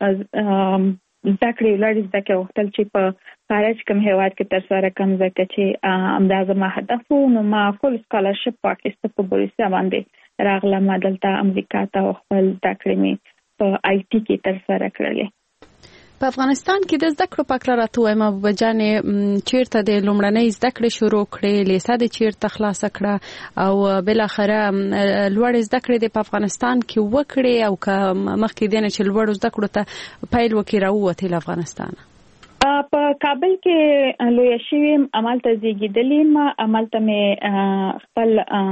زده کړې ولاړې زده کړې غوښتل چې په خارج کوم هیواد کې ترسره کړم ځکه چې همدا زما هدف و. نو ما فول سکالرشپ واخیسته په بوریسیا باندې راغلم دلته امریکا ته او خپل زده کړې مې په آی ټي کې ترسره کړلې. په افغانستان کې د زده کړو په اړه راته وایم محبوبه جان چیرته د لومړنۍ زده کړې شروع کړې، لیسه د چیرته خلاص کړه او بل اخره لوړ زده کړې د افغانستان کې وکړې او که مخکې دینه چې لوړ زده کړو ته پیل وکړي راووتې له افغانستان؟ په کابل کې لویه شویم، عملته زیږیدلې ما، عملته مې خپل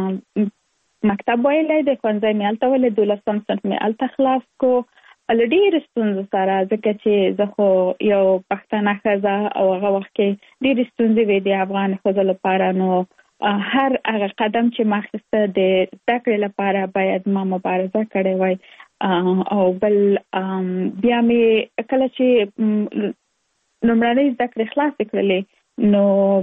مکتب ویلی د ښوونځی مې هلته ویلی، 12 صنف مې هلته خلاص کو. له ډېرې ستونزو سره ځکه چې زه خو یو پښتنه ښځه او هغه وخت کې ډېرې ستونزې وې د افغان ښځو لپاره. نو هر هغه قدم چې ما اخیسته د زده کړې لپاره باید ما مبارزه کړې وای. او بل بیا مې کله چې لومړنۍ زده کړې خلاصې کړلې نو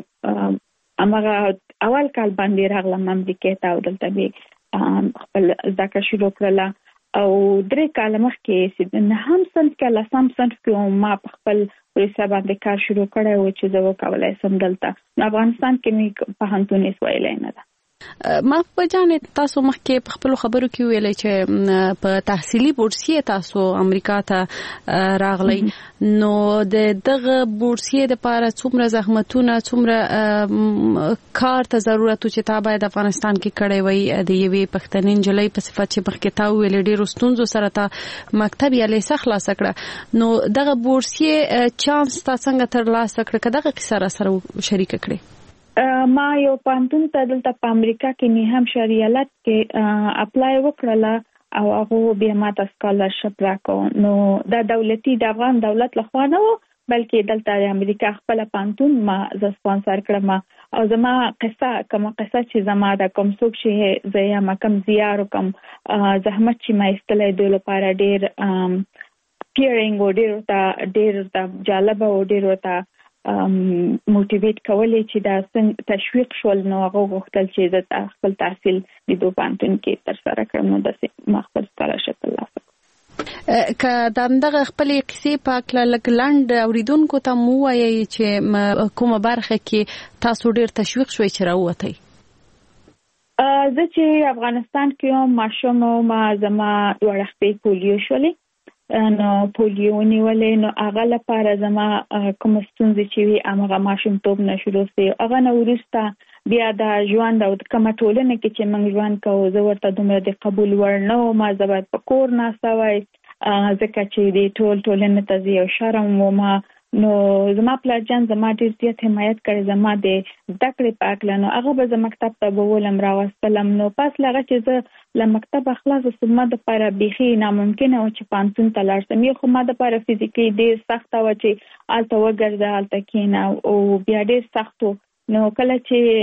هماغه اول کال باندې راغلم امریکې ته او دلته مې خپل زده کړه شروع کړله. او 3 کاله مخکې چې نهم صنف کې 10 صنف کې ما په خپل ورسره باندې کار شروع کړی و چې زه وکولای سم دلته افغانستان کې مې پوهنتون هیڅ ویلی نه ده. ما په جانې تاسو مخکې په خپل خبرو کې ویلې چې په تحصیلي بورسیه تاسو امریکا ته راغلی نو دغه بورسیه د لپاره څومره زحمتونه څومره کار ته ضرورت چې تا باید افغانستان کې کړی وي د یوې پښتنې نجلۍ په صفت چې مخکې تا ویلې ډېرو ستونزو سره تا مکتب یا لیسه خلاصه کړه نو دغه بورسیه چانس تا څنګه ترلاسه کړه که دغه کیسه را سره شریکه کړې؟ ما یو پانتون ته دلته په امریکا کې نه هم شریالت کې اپلای وکړله او هغه بیا ماته سکالرشپ راکړ نو دا دولتي د افغان دولت لخوا نه و بلکې دلته د امریکا خپل پانتون ما ز سپانسر کړم او زما قصه چې زما د کوم څوک چې زه ما کم زیار کوم زحمت چې ما استلې د لپاره ډېر پیرینګ او ډېر جالب او ډېر وتا موټیویټ کولای چې دا څنګه تشویق شول نو هغه غوښتل چې د خپل تحصیل د دوه پانتون کې تر سره کړم نو د مخبر سکالرشپ ترلاسه که دغه خپل قصې پاک لګلند اوریدونکو ته مو وایي چې کومه برخه کې تاسو ډیر تشویق شوي چې راووتئ؟ زه چې افغانستان کې ماشوم ما زما دوه خپې پولیو شولې نو پولیو نیولې نو هغه لپاره زما کوم ستونزې چې وي هغه ماشوم توپ نه شروع سي هغه نو ورسته بیا د ژوند او کوم ټولنه کې چې موږ ژوند کوو زه ورته دومره د قبول ورنه او ما زبات په کور نه سوای ځکه چې د ټولنه ته یو شرم و ما نو زما پلان زما ډیر زیات حمایت کړی زما د ذکر پاک لنو هغه به زما مکتب ته بولم راوستلم نو پس لغه چې زه له مکتب خلاص سم د لپاره بيخي ناممکن او چې پانتون تلار سم یو خو ما د لپاره فزیکي ډیر سخت و چې الته وګرځه الته کینا او بیا ډیر سختو نو کله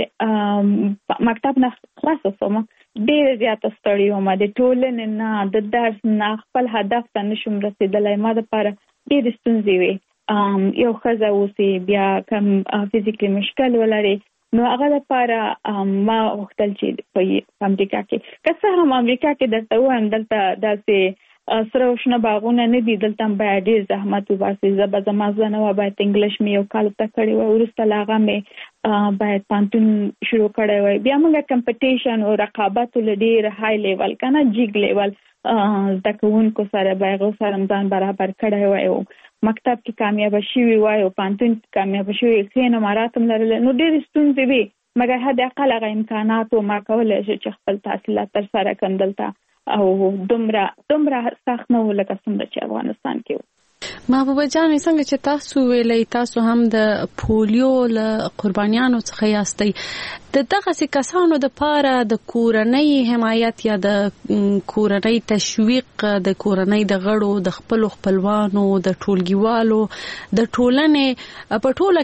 چې مکتب نه خلاص وسم ډیر زیات ستړی وم د ټولنې نه د درس نه خپل هدف ته نشم رسیدلای ما د لپاره ډیر ستونزې وي یو خزه اوسې بیا کم فزیکلی مشکل ولري نو هغه لپاره ما وختل چې په امریکا کې که هم امریکا کې درته وایم دلته داسې سره وشنه باغونه نه دي دلته باید ډیر زحمت وباسي زبر زمازنه و باید انګلیش مې یو کال ته کړی و ورسته لاغه مې باید پانتون شروع کړی و بیا موږ کمپټیشن او رقابت ولډیر های لیول کنه جیګ لیول د کوونکو سره باغ سره ځان برابر کړی و مکتب کې کامیاب شوی وای او پانتون کامیاب شوی خینه مراتم لرل نو ډېر ستونزې وي مګر حد اقل هغه امکانات او ما کولای شي چې خپل تحصیلات تر سره کړم دلته او دومره سخت نه ولکه څنګه چې افغانستان کې محبوبه جان څنګه چې تاسو ویلې تاسو هم د پولیو له قربانیانو څخه یاستئ دغه کسانو د پاره د کورنۍ حمایت یا د کورنۍ تشویق د کورنۍ د غړو د خپلوانو د ټولګیوالو د ټولنې په ټوله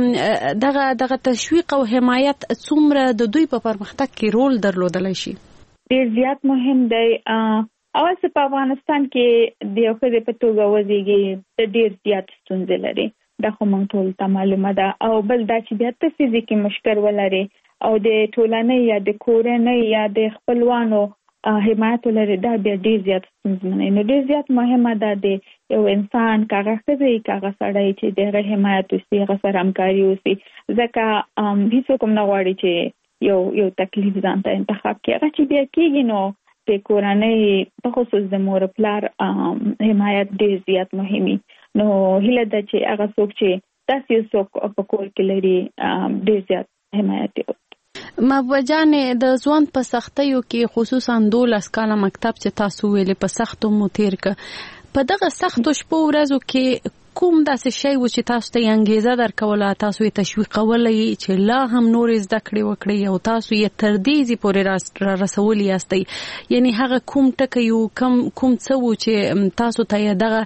کې دغه تشویق او حمایت څومره د دوی په پرمختګ کې رول درلودلی شي؟ ډیر زیات مهم دی اول څه په افغانستان کې د یو خدای په توګه وزيږي د ډیر زیات ستونزې لري دا خو موږ ټول ته معلومه ده او بل دا چې بیا ته فزیکي مشکل ولري او د ټولنې یا د کورنۍ یا د خپلوانو حمایت لري دا بیا ډیر زیات ستونزمن نو ډیر زیات مهمه ده د یو انسان کاغه خزي کاغه سړی چې دغه حمایت وسي هغه سره همکاري وسي ځکه هیڅ کوم نه غواړي چې یو تکلیف ځان ته انتخاب کړي هغه چې بیا کېږي نو د کورنۍ په خصوص د مور پلار حمایت ډیر زیات مهمي نو هله د چې هغه څوک چې تاسو څوک په کور کې لري ډیر زیات حمایت کوي محبوبه جان د ځوان په سختیو کې خصوصا 12 کاله مکتب چې تاسو ویلې په سختو مو تیر ک په دغه سختو شپو ورځو کې کوم داسې شی و چې تاسو ته انګیزه درکوله تاسو یې تشویقولای چې لا هم نور زده کړې وکړي او تاسو یې تر دې پورې رسولي یاستئ یعنی هغه کوم ټکی یو کوم څه و چې تاسو ته دغه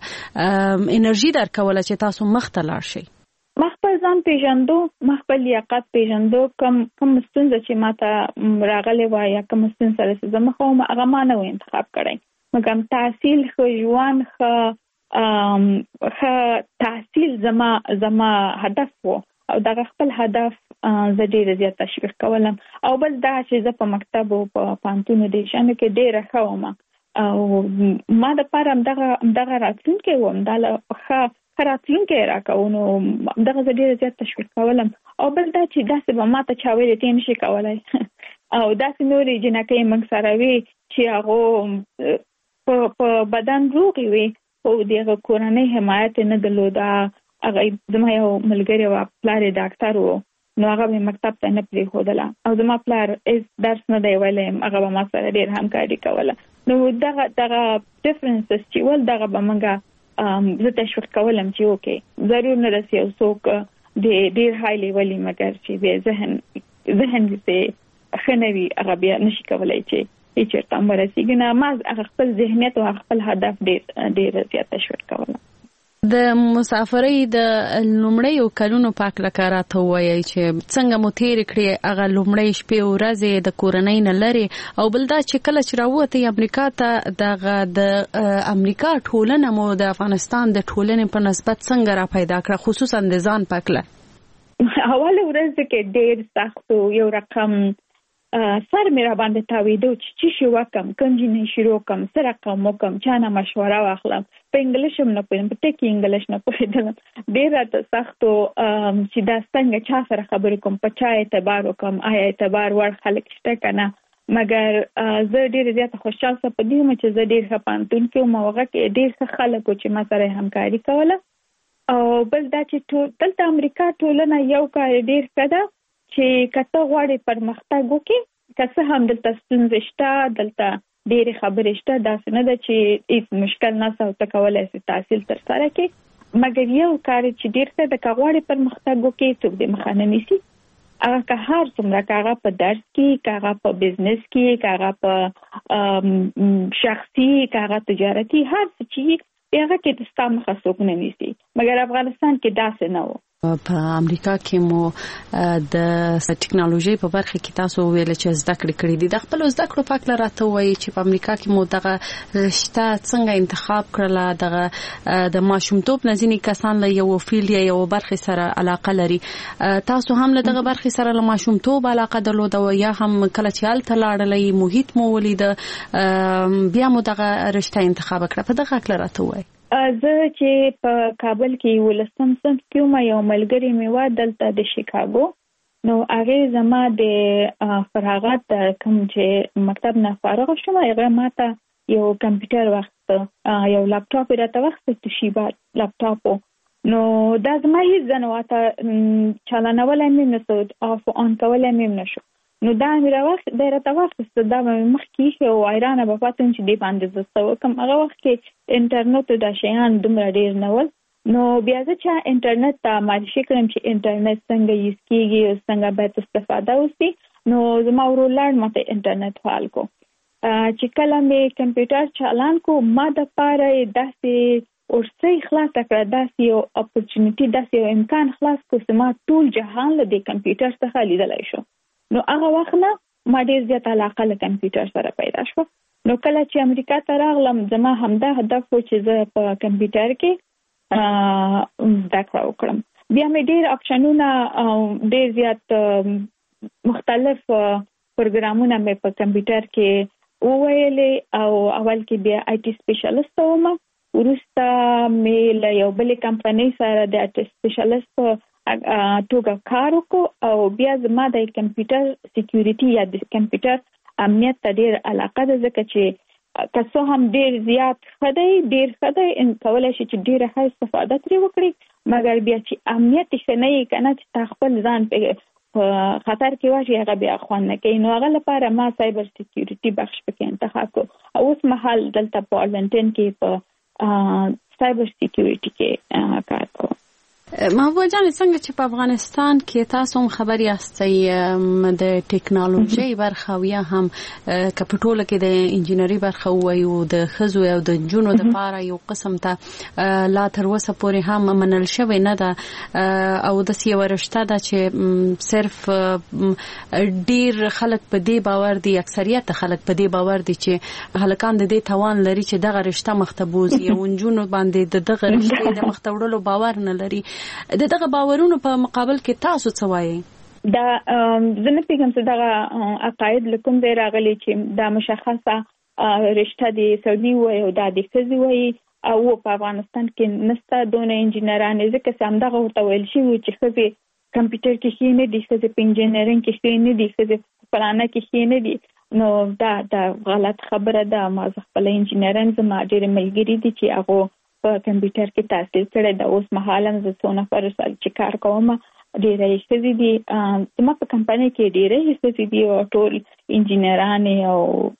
انرژي درکوله چې تاسو مخته لاړ شئ؟ مخبل ځان پیژندو مخبل لیاقت پیژندو کوم ستونزه چې ماته راغلی و یا کوم ستونزه سره زه مخ وم هغه ما نه انتخاب کړی مګم تحصیل خو ژوند تحصیل زما هدف وو او دا خپل هدف زه ډیر زیات تشویق کولم او بل دا چې زه په مکتب او په پانتون د شانو کې ډیر خوم او ما د پاره دغه راتلونکي وم دا ښه راتلونکي راکونو دغه زه ډیر زیات تشویق کولم او بل دا چې داسې به ما ته چا ویلې ته نشي کولای او داسې نورې جنکۍ موږ سره وي چې هغه په بدن روغې وي او دغه کورنۍ حمایت نه درلوده. هغه زما یو ملګری و پلار یې ډاکټر و نو هغه به مکتب ته نه پرېښودله او زما پلار درس نه دی ویلی هغه به ما سره ډېر همکاري کوله. نو دغه ډفرنسز چې ول دغه به موږ زه تشویق کولم چې اوکې ضرور نه رسي یو څوک ډېر های لیولي مګر چې بیا ذهن یې ښه نه وي هغه بیا نشي کولی چې چېرته هم ورسېږي. نه ما هغه خپل ذهنیت او خپل هدف ډېر زیات تشویق کوله. د مسافرۍ د لومړیو کلونو په اړه راته ووایئ چې څنګه مو تېرې کړې هغه لومړۍ شپې او ورځې د کورنۍ نه لرې، او بل دا چې کله چې راووتئ امریکا ته د امریکا ټولنه مو د افغانستان د ټولنې په نسبت څنګه را پیدا کړه، خصوصا د ځان په کړه؟ اوله ورځ کې ډېر سخت یو رقم سر مې را باندې تاویده چې شي وکم کوم جنې شروع کوم سره کوم کوم چانه مشوره واخلم په انګلیش هم نه پوهېدم په ټکي انګلیش نه پوهېدم ډېر راته سختو چې دا څنګه چا سره خبرې کوم په چا اعتبار وکم آیا اعتبار وړ خلک شته که نه. مګر زه ډېره زیاته خوشحال شوم په دې وم چې زه ډېر ښه پوهنتون کې وم او هغه کې ډېر ښه خلک وو چې ما سره یې همکاري کوله. او بل دا چې دلته امریکا ټولنه یو کار ډېر ښه ده چې که ته غواړې پرمختګ وکړې که څه هم دلته ستونزې شته دلته ډېرې خبرې شته داسې نه ده چې هیڅ مشکل نشته او ته کولی شې تحصیل ترسره کړې. مګر یو کار چې ډېر ښه ده که غواړې پرمختګ وکړې څوک دې مخه نه نیسي. هغه که هر څومره که هغه په درس کې که هغه په بزنس کې که هغه په شخصي که هغه تجارتي هر څه چې هغه کې د ستا مخه څوک نه نیسي. مګر افغانستان کې داسې نه و. په امریکا کې مو د ټکنالوژي په برخه کې تاسو ویل چې زده کړې کړې دي، د خپل زده کړو په اړه راته وایي چې په امریکا کې مو دغه رشته څنګه انتخاب کړله، دغه د ماشومتوب نه ځینې کسان له یو فیلډ یا یو برخې سره علاقه لري، تاسو هم له دغه برخې سره له ماشومتوب علاقه درلوده یا هم کله چې هلته لاړلئ محیط مو ولیده بیا مو دغه رشته انتخاب کړه؟ په دغه اړه راته وایي. زه چې په کابل کې 11م صنف کې وم یو ملګری مې و دلته د شیکاګو نو هغې زما د فراغت کوم چې مکتب نه فارغ شوم هغه ماته یو کمپیوټر واخیسته یو لپټاپ یې راته واخیسته توشیبا لپټاپ نو دا زما هیڅ ځه نه واته چالانولی مې نه شو آف آن کولی مې نه شو نو دا مې راته واخیسته دا به مې مخکې ایښې او حیرانه به پاتې وم چې دې باندې زه څه وکړم. هغه وخت کې انټرنټ دا شیان دومره ډېر نه ول نو بیا زه چې انټرنټ ته معرفي کړم چې انټرنټ څنګه یوز کېږي او څنګه باید استفاده وشي نو زما ورور لاړ ماته انټرنټ فعال کو چې کله مې کمپیوټر چالان کو ما دپاره یې داسې ورسۍ خلاصه کړه داسې یو اپورچونیټي داسې یو امکان خلاص کو چې ما ټول جهان له دې کمپیوټر څخه لیدلی شو. نو هغه وخت نه ما ډېر زیات علاقه له کمپیوټر سره پیدا شوه. نو کله چې امریکا ته راغلم زما همدا هدف و چې زه په کمپیوټر کې زده کړه وکړم. بیا مې ډېر اپشنونه ډېر زیات مختلف پروګرامونه مې په کمپیوټر کې وویلې او اول کې بیا آی ټي سپیشلیست وم وروسته مې له یو بلې کمپنۍ سره د آی ټي سپیشلیست توګه کار وکړو او بیا زما د کمپیوټر سکیورټي یا د کمپیوټر امنیت ته ډېر علاقه ده ځکه چې که څه هم ډېر زیات ښه دی کولی شي چې ډېره ښه استفاده ترې وکړي مګر بیا چې امنیت یې ښه نه وي که نه چې تا خپل ځان په خطر کې واچي هغه بیا خوند نه کوي. نو هغه لپاره ما سایبر سکیورټي بخش پکې انتخاب کړو او اوس مهال دلته په آرلنټن کې په سایبر سکیورټي کې کار کوم. محبوبه جان څنګه چې په افغانستان کې تاسو هم خبر یاستئ د ټکنالوژي برخه او یا هم کپټوله کې د انجینری برخه وایو د ښځو او د نجونو لپاره یو قسم ته لا تر اوسه پورې هم منل شوی نه ده او داسې یوه رشته ده چې صرف ډیر خلک په دې باور دي اکثریت خلک په دې باور دي چې هلکان د دې توان لري چې دغه رشته مخته بوځي او نجونو باندې دغه رشته د مخته وړلو باور نه لري. د دغه باورونو په مقابل کې تاسو څه وایي؟ دا زه نه پوهېږم چې دغه عقاید له کوم ځای راغلي چې دا مشخصه رشته د سعودي وایي او دا د ښځې وایي او په افغانستان کې نشته دونه انجینرانې ځکه چې همدغه ورته ویل شوي چې ښځې کمپیوټر کې ښه نه دي، ښځې په انجینرینګ کې ښه نه دي، ښځې فلانه کې ښه نه دي، نو دا غلط خبره ده. ما خپل انجینران زما ډېر ملګري دي چې هغه په کمپیوټر کې تحصیل کړی دا. اوس مهاله زه څو نفر سره چې کار کوم ډېرې ښځې دي، زما په کمپنۍ کې ډېرې ښځې دي او ټول انجینران او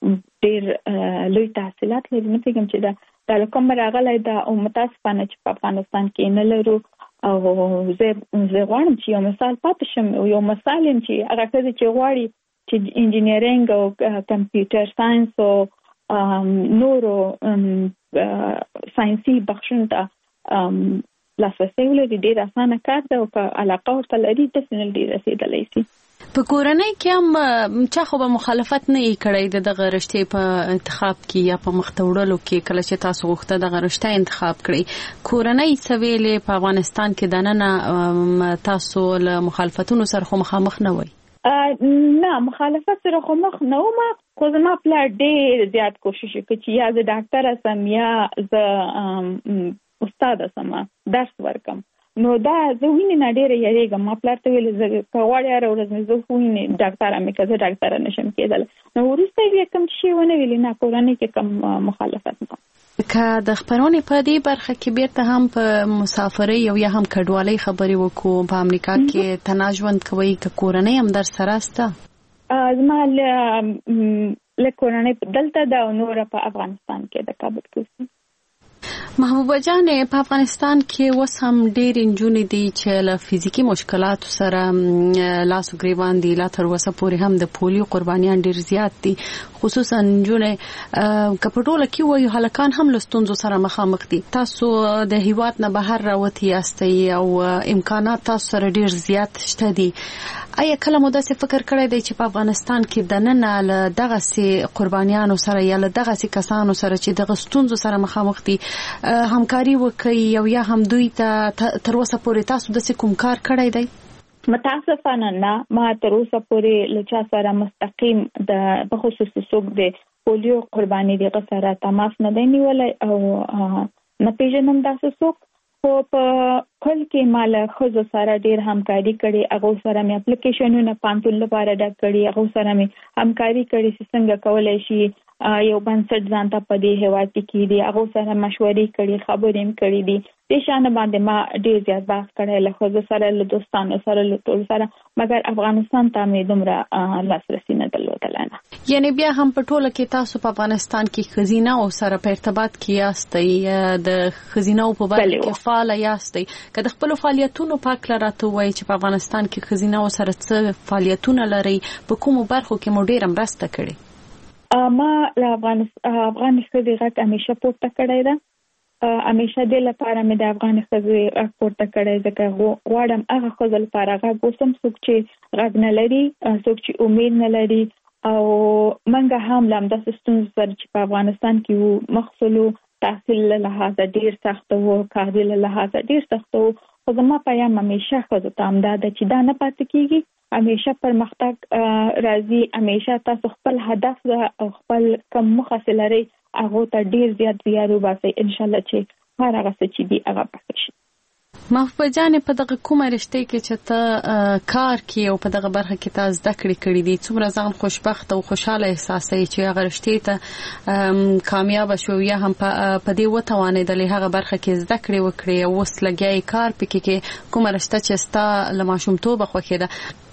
ډېر لوی تحصیلات لري. نه پوهېږم چې دا کوم راغلی ده او متاسفانه چې په افغانستان کې نه لرو. او زه غواړم چې یو مثال پاتې شم، یو مثال یم چې هغه ښځې چې غواړي چې انجینرینګ او کمپیوټر ساينس او نورو ساينسي بخشونو ته لاسرسی ولري، ډېر اسانه کار ده او که علاقه ورته لري داسې نه ډېر رسېدلی شي. په کورنۍ کې هم چا خو به مخالفت نه یې کړی د دغه رشتې په انتخاب کې یا په مخته وړلو کې، کله چې تاسو غوښته دغه رشته انتخاب کړئ. کورنۍ څه ویلې په افغانستان کې دننه تاسو له مخالفتونو سره خو مخامخ نه وئ؟ نه، مخالفت سره خو مخ نه وم، خو زما پلار ډېر زیات کوشش وکړ چې یا زه ډاکټره سم یا زه استاده سم درس ورکم. نو دا زه وینې نه ډېره یېرېږم. ما پلار ته ویل زه که غواړې هره ورځ مې زه وینې ډاکټره مې که زه ډاکټره نشم کېدلی. نو وروسته یې کوم شی ونه ویلې، نه کورنۍ کې کوم مخالفت نه. که د خپرونې په دې برخه کې بیرته هم په مسافرۍ او یا هم کډوالۍ خبرې وکړو، په امریکا کې تنها ژوند کوئ که کورنۍ هم در سره سته؟ زما له کورنۍ دلته ده او نوره په افغانستان کې د کابل کې. محبوبه جان، په افغانستان کې اوس هم ډېر نجونې دي چې له فزیکي مشکلاتو سره لاس و ګریوان دي. لا تر اوسه پورې هم د پولیو قربانیان ډېر زیات دي، خصوصا نجونې. که په ټوله کې وایو هلکان هم له ستونزو سره مخامخ دي. تاسو د هیواد نه بهر راوتي یاستئ او امکانات تاسو سره ډېر زیات شته دي. آیا کله مو داسې فکر کړی دی چې په افغانستان کې دننه له دغسې قربانیانو سره یا له دغسې کسانو سره چې دغه ستونزو سره مخامخ دي همکاري وکړي او یا هم دوی ته تر اوسه پورې تاسو داسې کوم کار کړی دی؟ متاسفانه نه، ما تر اوسه پورې له چا سره مستقیم د بخصوص څوک د پولیو قرباني دغه سره تماس نه دی نیولی او نه پیژنم داسې څوک. خو په کل کې ما له ښځو سره ډېر همکاري کړې. هغو سره مې اپلیکیشنونه پانتون لپاره ډک کړي، هغو سره مې همکاري کړې چې څنګه کولی شي یو بنسټ ځان ته په دې هېواد کې کېږدي. هغو سره مشورې کړي، خبرې هم کړي دي. دې شانه باندې ما ډېر زیات بحث کړی له ښځو سره، له دوستانو سره، له ټول سره، مګر افغانستان ته مې دومره لاسرسی نه درلودلی نه. یعنې بیا هم په ټوله کې تاسو په افغانستان کې ښځینه‌و سره په ارتباط کې یاستئ، د ښځینه‌و په برخه کې فعاله یاستئ. که د خپلو فعالیتونو په هکله راته ووایئ چې په افغانستان کې ښځینه‌و سره څه فعالیتونه لرئ، په کومو برخو کې مو ډېره مرسته کړې؟ ما له افغان ښځې غږ همیشه پورته کړی ده. همیشه دې لپاره مې د افغان ښځې غږ پورته کړی، ځکه غواړم هغه ښځو لپاره غږ اوسم څوک چې غږ نه لري، څوک چې امید نه لري. او منګه هم له همداسې ستونزو سره چې په افغانستان کې وو، مخصلو تحصیل له لحاظه ډېر سخت وو، کاري له لحاظه ډېر سخت وو. خو زما پیام همیشه ښځو ته همدا ده چې دا نه پاتې کېږي، همیشه پرمختګ راځي. همیشه تاسو خپل هدف او خپل کوم موخه لرئ هغه ته ډېر زیات زیار وباسئ، ان شاء الله چې هر هغه څه چې دی هغه پاتې شي. محبوبه جان، په دغه کومه رشته کې چې ته کار کوي او په دغه برخه کې ته زده کړې کړې دي، څومره ځان خوشبخت او خوشاله احساسوي چې هغه رشته ته کامیاب شو یا هم په دې وتوانېدلې هغه برخه کې زده کړې وکړې او اوس لګیاي کار پکې کې کومه رشته چې ستا له ماشومتوبه خوښېده؟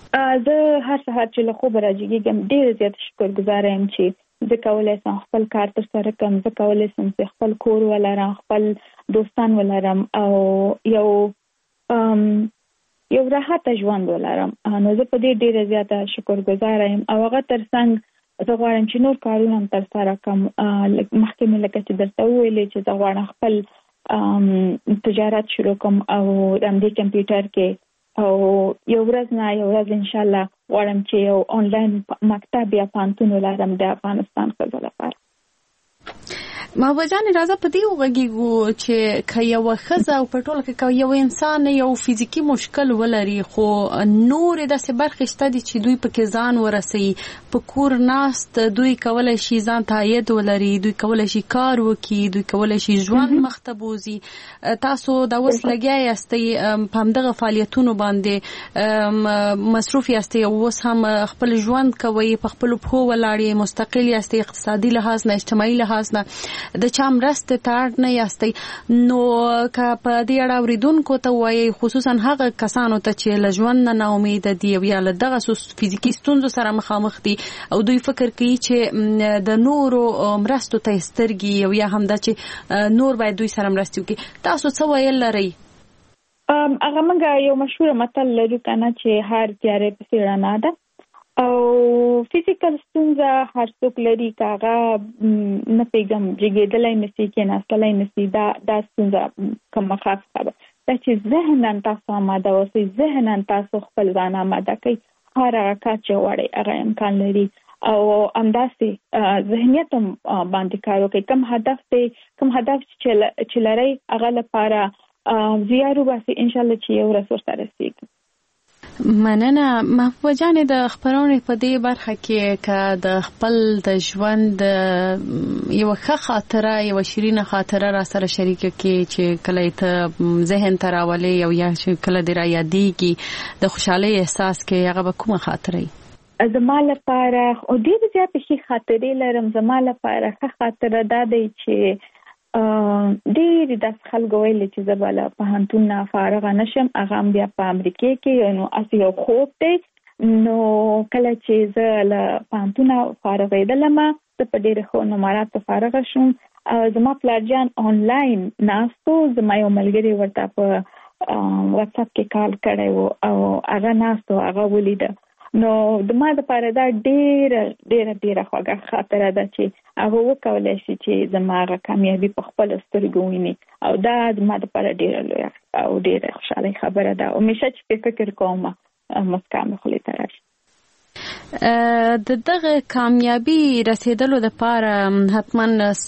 زه هر سهار چې له خوبه راجګېږم ډېر زیات شکرګزاره یم چې زه کولی شم خپل کار ترسره کړم، زه کولی شم چې خپل کور ولرم، خپل دوستان ولرم او یو راحته ژوند ولرم. نو زه په دې ډېره زیاته شکرګزاره یم او هغه ترڅنګ زه غواړم چې نور کارونه هم ترسره کړم. مخکې مې لکه چې درته وویلې چې زه غواړم خپل تجارت شروع کړم او همدې کمپیوټر کې او یو ورځ نه یو ورځ انشاءالله غواړم چې یو آنلاین مکتب یا پانتون ولرم د افغانستان ښځو لپاره. محبوبه جان راځه په دې وغږیږو چې که یو ښځه او په ټوله کې یو انسان یو فزیکی مشکل ولري خو نور داسې برخې شته دي چې دوی پکې ځان ورسوي په کور ناست دوی کولی شي ځان ته عاید ولري دوی کولی شي کار وکړي دوی کولی شي ژوند مخته بوځي تاسو دا اوس لګیا یاستئ په همدغه فعالیتونو باندې مصروف یاستئ اوس هم خپل ژوند کوئ په خپلو پښو ولاړ مستقل یاستئ اقتصادي لحاظ نه اجتماعي لحاظ نه د چا مرستې ته اړ نه یاستئ نو که په دې اړه اورېدونکو ته ووایئ خصوصا هغه کسانو ته چې له ژوند نه ناامیده دي او یا له دغه فزیکي ستونزو سره مخامخ دي او دوی فکر کوي چې د نورو مرستو ته سترګې او یا هم دا چې نور باید دوی سره مرستې وکړي تاسو څه ویل لرئ؟ هغه موږ یو مشهور متل لرو کنه چې هر تیارې پسې رڼا ده او فزیکل ستونزه هر څوک لري کاغه نه پیغام جګېدلای نشي کې ناستلای نشي دا ستونزه کومه خاصه ده چې ذهنن تاسو آماده اوسئ ذهنن تاسو خپل ځان آماده کړئ هر هغه کار چې وړي هغه امکان لري او همداسې ذهنیت باندې کار وکړئ کوم هدف چې لرئ هغه لپاره زیارو باسي ان شاء الله چې یو ورځ ورته رسیږي. مننه محبوبه جان د خبرونې په دې برخه کې که د خپل د ژوند یو ښه خاطره یو شیرینه خاطره را سره شریکه کې چې کله ته ذهن ته راولي او یا چې کله دې را یادېږي د خوشحالۍ احساس کې هغه به کومه خاطره وي؟ زما لپاره ډېرې زیاتې ښې خاطرې لرم. زما لپاره ښه خاطره دا دی چې ډېر داسې خلکو ویلي چې زه به له پوهنتون نه فارغه نشم هغه هم بیا په امریکې کې نو هسې یو خوب دی نو کله چې زه له پوهنتونه فارغېدلم زه په ډېرې ښو نمراتو فارغه شوم او زما پلارجان آنلاین ناستو زما یو ملګري ورته په واتساپ کې کال کړی و او هغه ناستو هغه ولیده نو د ما دپاره دا ډېره خوږه خاطره ده چې هغه وکولی شي چې زما هغه کامیابي په خپلو سترګو ویني او دا زما دپاره ډېره لویه او ډېره خوشحالۍ خبره ده همیشه چې پې فکر کوم مسکا مې خولې ته راشي. د دغه کامیابي رسیدلو دپاره حتما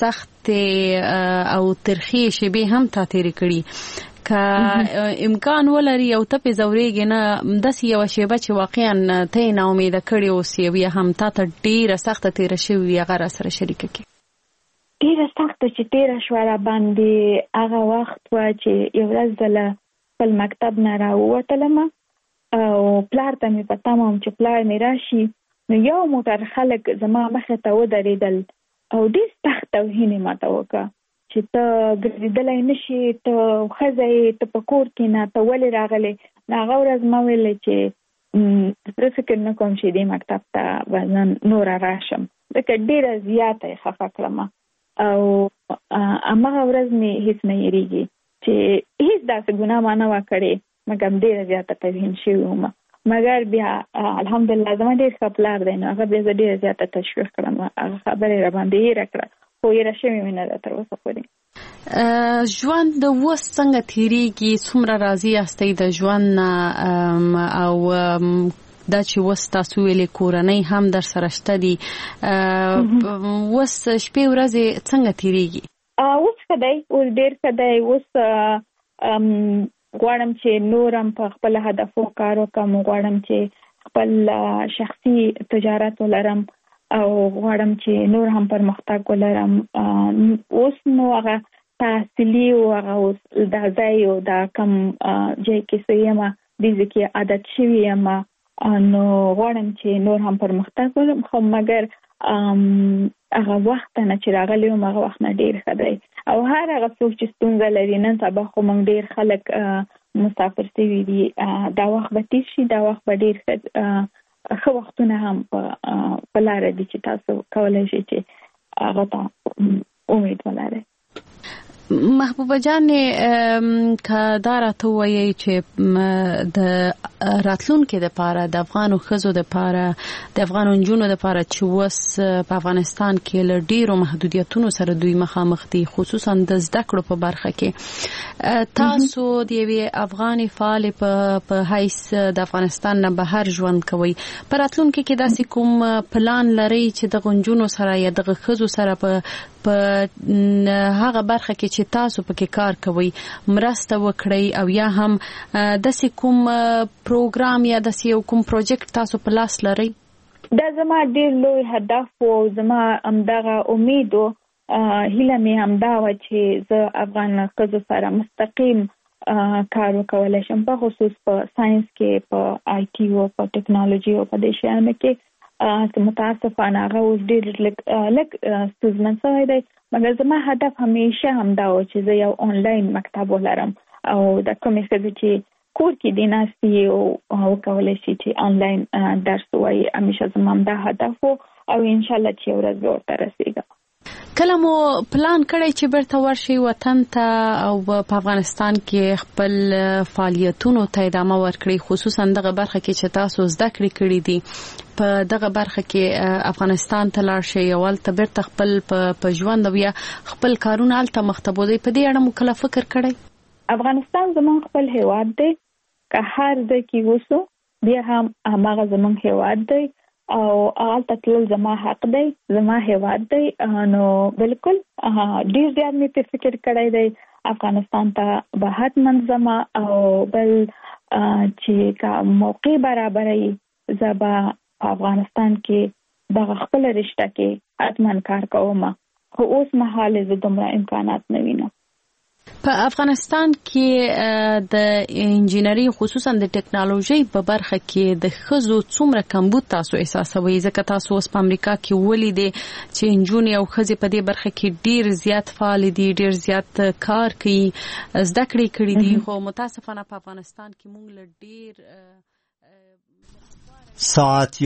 سختې او ترخې شیبې هم تا تېرې کړي که امکان ولري او ته پې ځورېږې نه داسې یوه شیبه چې واقعا ته یې ناامیده کړې اوسې یا هم تا ته ډېره سخته تېره شوې وي هغه را سره شریکه کړي؟ ډېره سخته چې تېره شوه را باندې هغه وخت وه چې یو ورځ زه له خپل مکتب نه راووتلم او پلار ته مې په تمه وم چې پلار مې راشي نو یو موټر خلک زما مخې ته ودرېدل او ډېر سخت توهین یې ماته وکړه چې ته ګرځېدلی نشي ته ښځه یې ته په کور کې نه ته ولې راغلې نو هغه ورځ ما ویلې چې زه فکر نه کوم چې دې مکتب ته به نن نوره راشم ځکه ډېره زیاته یې خفه کړم او هماغه ورځ مې هېڅ نه هېرېږي چې هېڅ داسې ګناه ما نه وه کړې مګر ډېره زیاته توهین شوې وم مګر بیا الحمدلله زما ډېر ښه پلار دی نو هغه بیا زه ډېره زیاته تشویق کړم هغه خبرې را باندې هېره کړه خو یې شوې مې نه ده تر اوسه پورې. ژوند اوس څنګه تېرېږي څومره راضي یاستئ د ژوند نه او دا چې اوس تاسو ویلې کورنۍ هم در سره شته دي اوس شپې ورځې څنګه تېرېږي؟ اوس ښه دی اوس ډېر ښه دی اوس غواړم چې نور هم په خپل هدفو کار وکړم غواړم چې خپل شخصي تجارت ولرم او غواړم چې نور هم پرمختګ ولرم اوس نو هغه تحصیلي او هغه اوس دا ځای او دا کم ځای کې څه یم دې ځای کې عادت شوې یم نو غواړم چې نور هم پرمختګ ولرم خو مګر هغه وخت نه چې راغلی وم هغه وخت نه ډېر ښه دی او هر هغه څوک چې ستونزه لري نن سبا خو موږ ډېر خلک مسافر شوي دي دا وخت به تېر شي دا وخت به ډېر ښه وختونه هم په لاره دي چې تاسو کولی شئ چې هغه ته امید ولرئ. محبوبه جان که دا راته ووایئ چې د راتلونکو لپاره د افغانو ښځو لپاره د افغانو نجونو لپاره چې وس په افغانستان کې له ډیرو محدودیتونو سره دوی مخامخ دي خصوصا د زده کړو په برخه کې تاسو د یوې افغاني فعال په حیث د افغانستان نه بهر ژوند کوي په راتلونکو کې داسې کوم پلان لري چې د نجونو سره یا د ښځو سره په هغه برخه کې چې تاسو پکې کار کوي مرسته وکړي او یا هم داسې کوم پروګرام یا داسې یو کوم پروجیکټ تاسو په لاس لري؟ دا زما ډېر لوی هدف او زما همدغه امید او هیله مې همدا وه چې زه افغان ښځو سره مستقیم کار وکولی شم په خصوص په ساينس کې په آی ټي او په ټیکنالوژي او په دې شیانو کې متاسفانه هغه اوس ډېر لږ ستونزمن شوی دی مګر زما هدف همیشه همدا و چې زه یو آنلاین مکتب ولرم او د کومې ښځې چې کور کې دي ناستې او وکولی شي چې آنلاین درس ووایي همیشه زما همدا هدف و او انشاءالله چې یو ورځ به ورته رسېږم. کله مو پلان کړی چې بیرته ورشي وطن ته او په افغانستان کې خپل فعالیتونو ته ادامه ورکړي خصوصا دغه برخه کې چې تاسو زده کړې دي په دغه برخه کې افغانستان ته لاړ شئ او هلته بیرته خپل په ژوند او یا خپل کارونه هلته مخته بوځئ په دې اړه مو کله فکر کړی؟ افغانستان زموږ خپل هیواد دی که هر ځای کې اوسو بیا هم هماغه زموږ هیواد دی او هلته تلل زما حق دی زما هیواد دی نو بالکل ډیر زیات مې په فکر کړی دی افغانستان ته به حتما زما او بل چې کا موقع برابرای زه به افغانستان کې دغه خپل رشته کې حتما کار کوم خو اوس مهال زه دومره امکانات نه وینم. په افغانستان کې د انجینری خصوصا د ټیکنالوژي په برخه کې د ښځو څومره کمبود تاسو احساسوي ځکه تاسو اوس په امریکا کې ولیدې چې نجونې او ښځې په دې برخه کې ډیر زیات فعال دي ډیر زیات کار کوي زده کړې کړې دي خو متاسفانه په افغانستان کې موږ له ډیر ساعت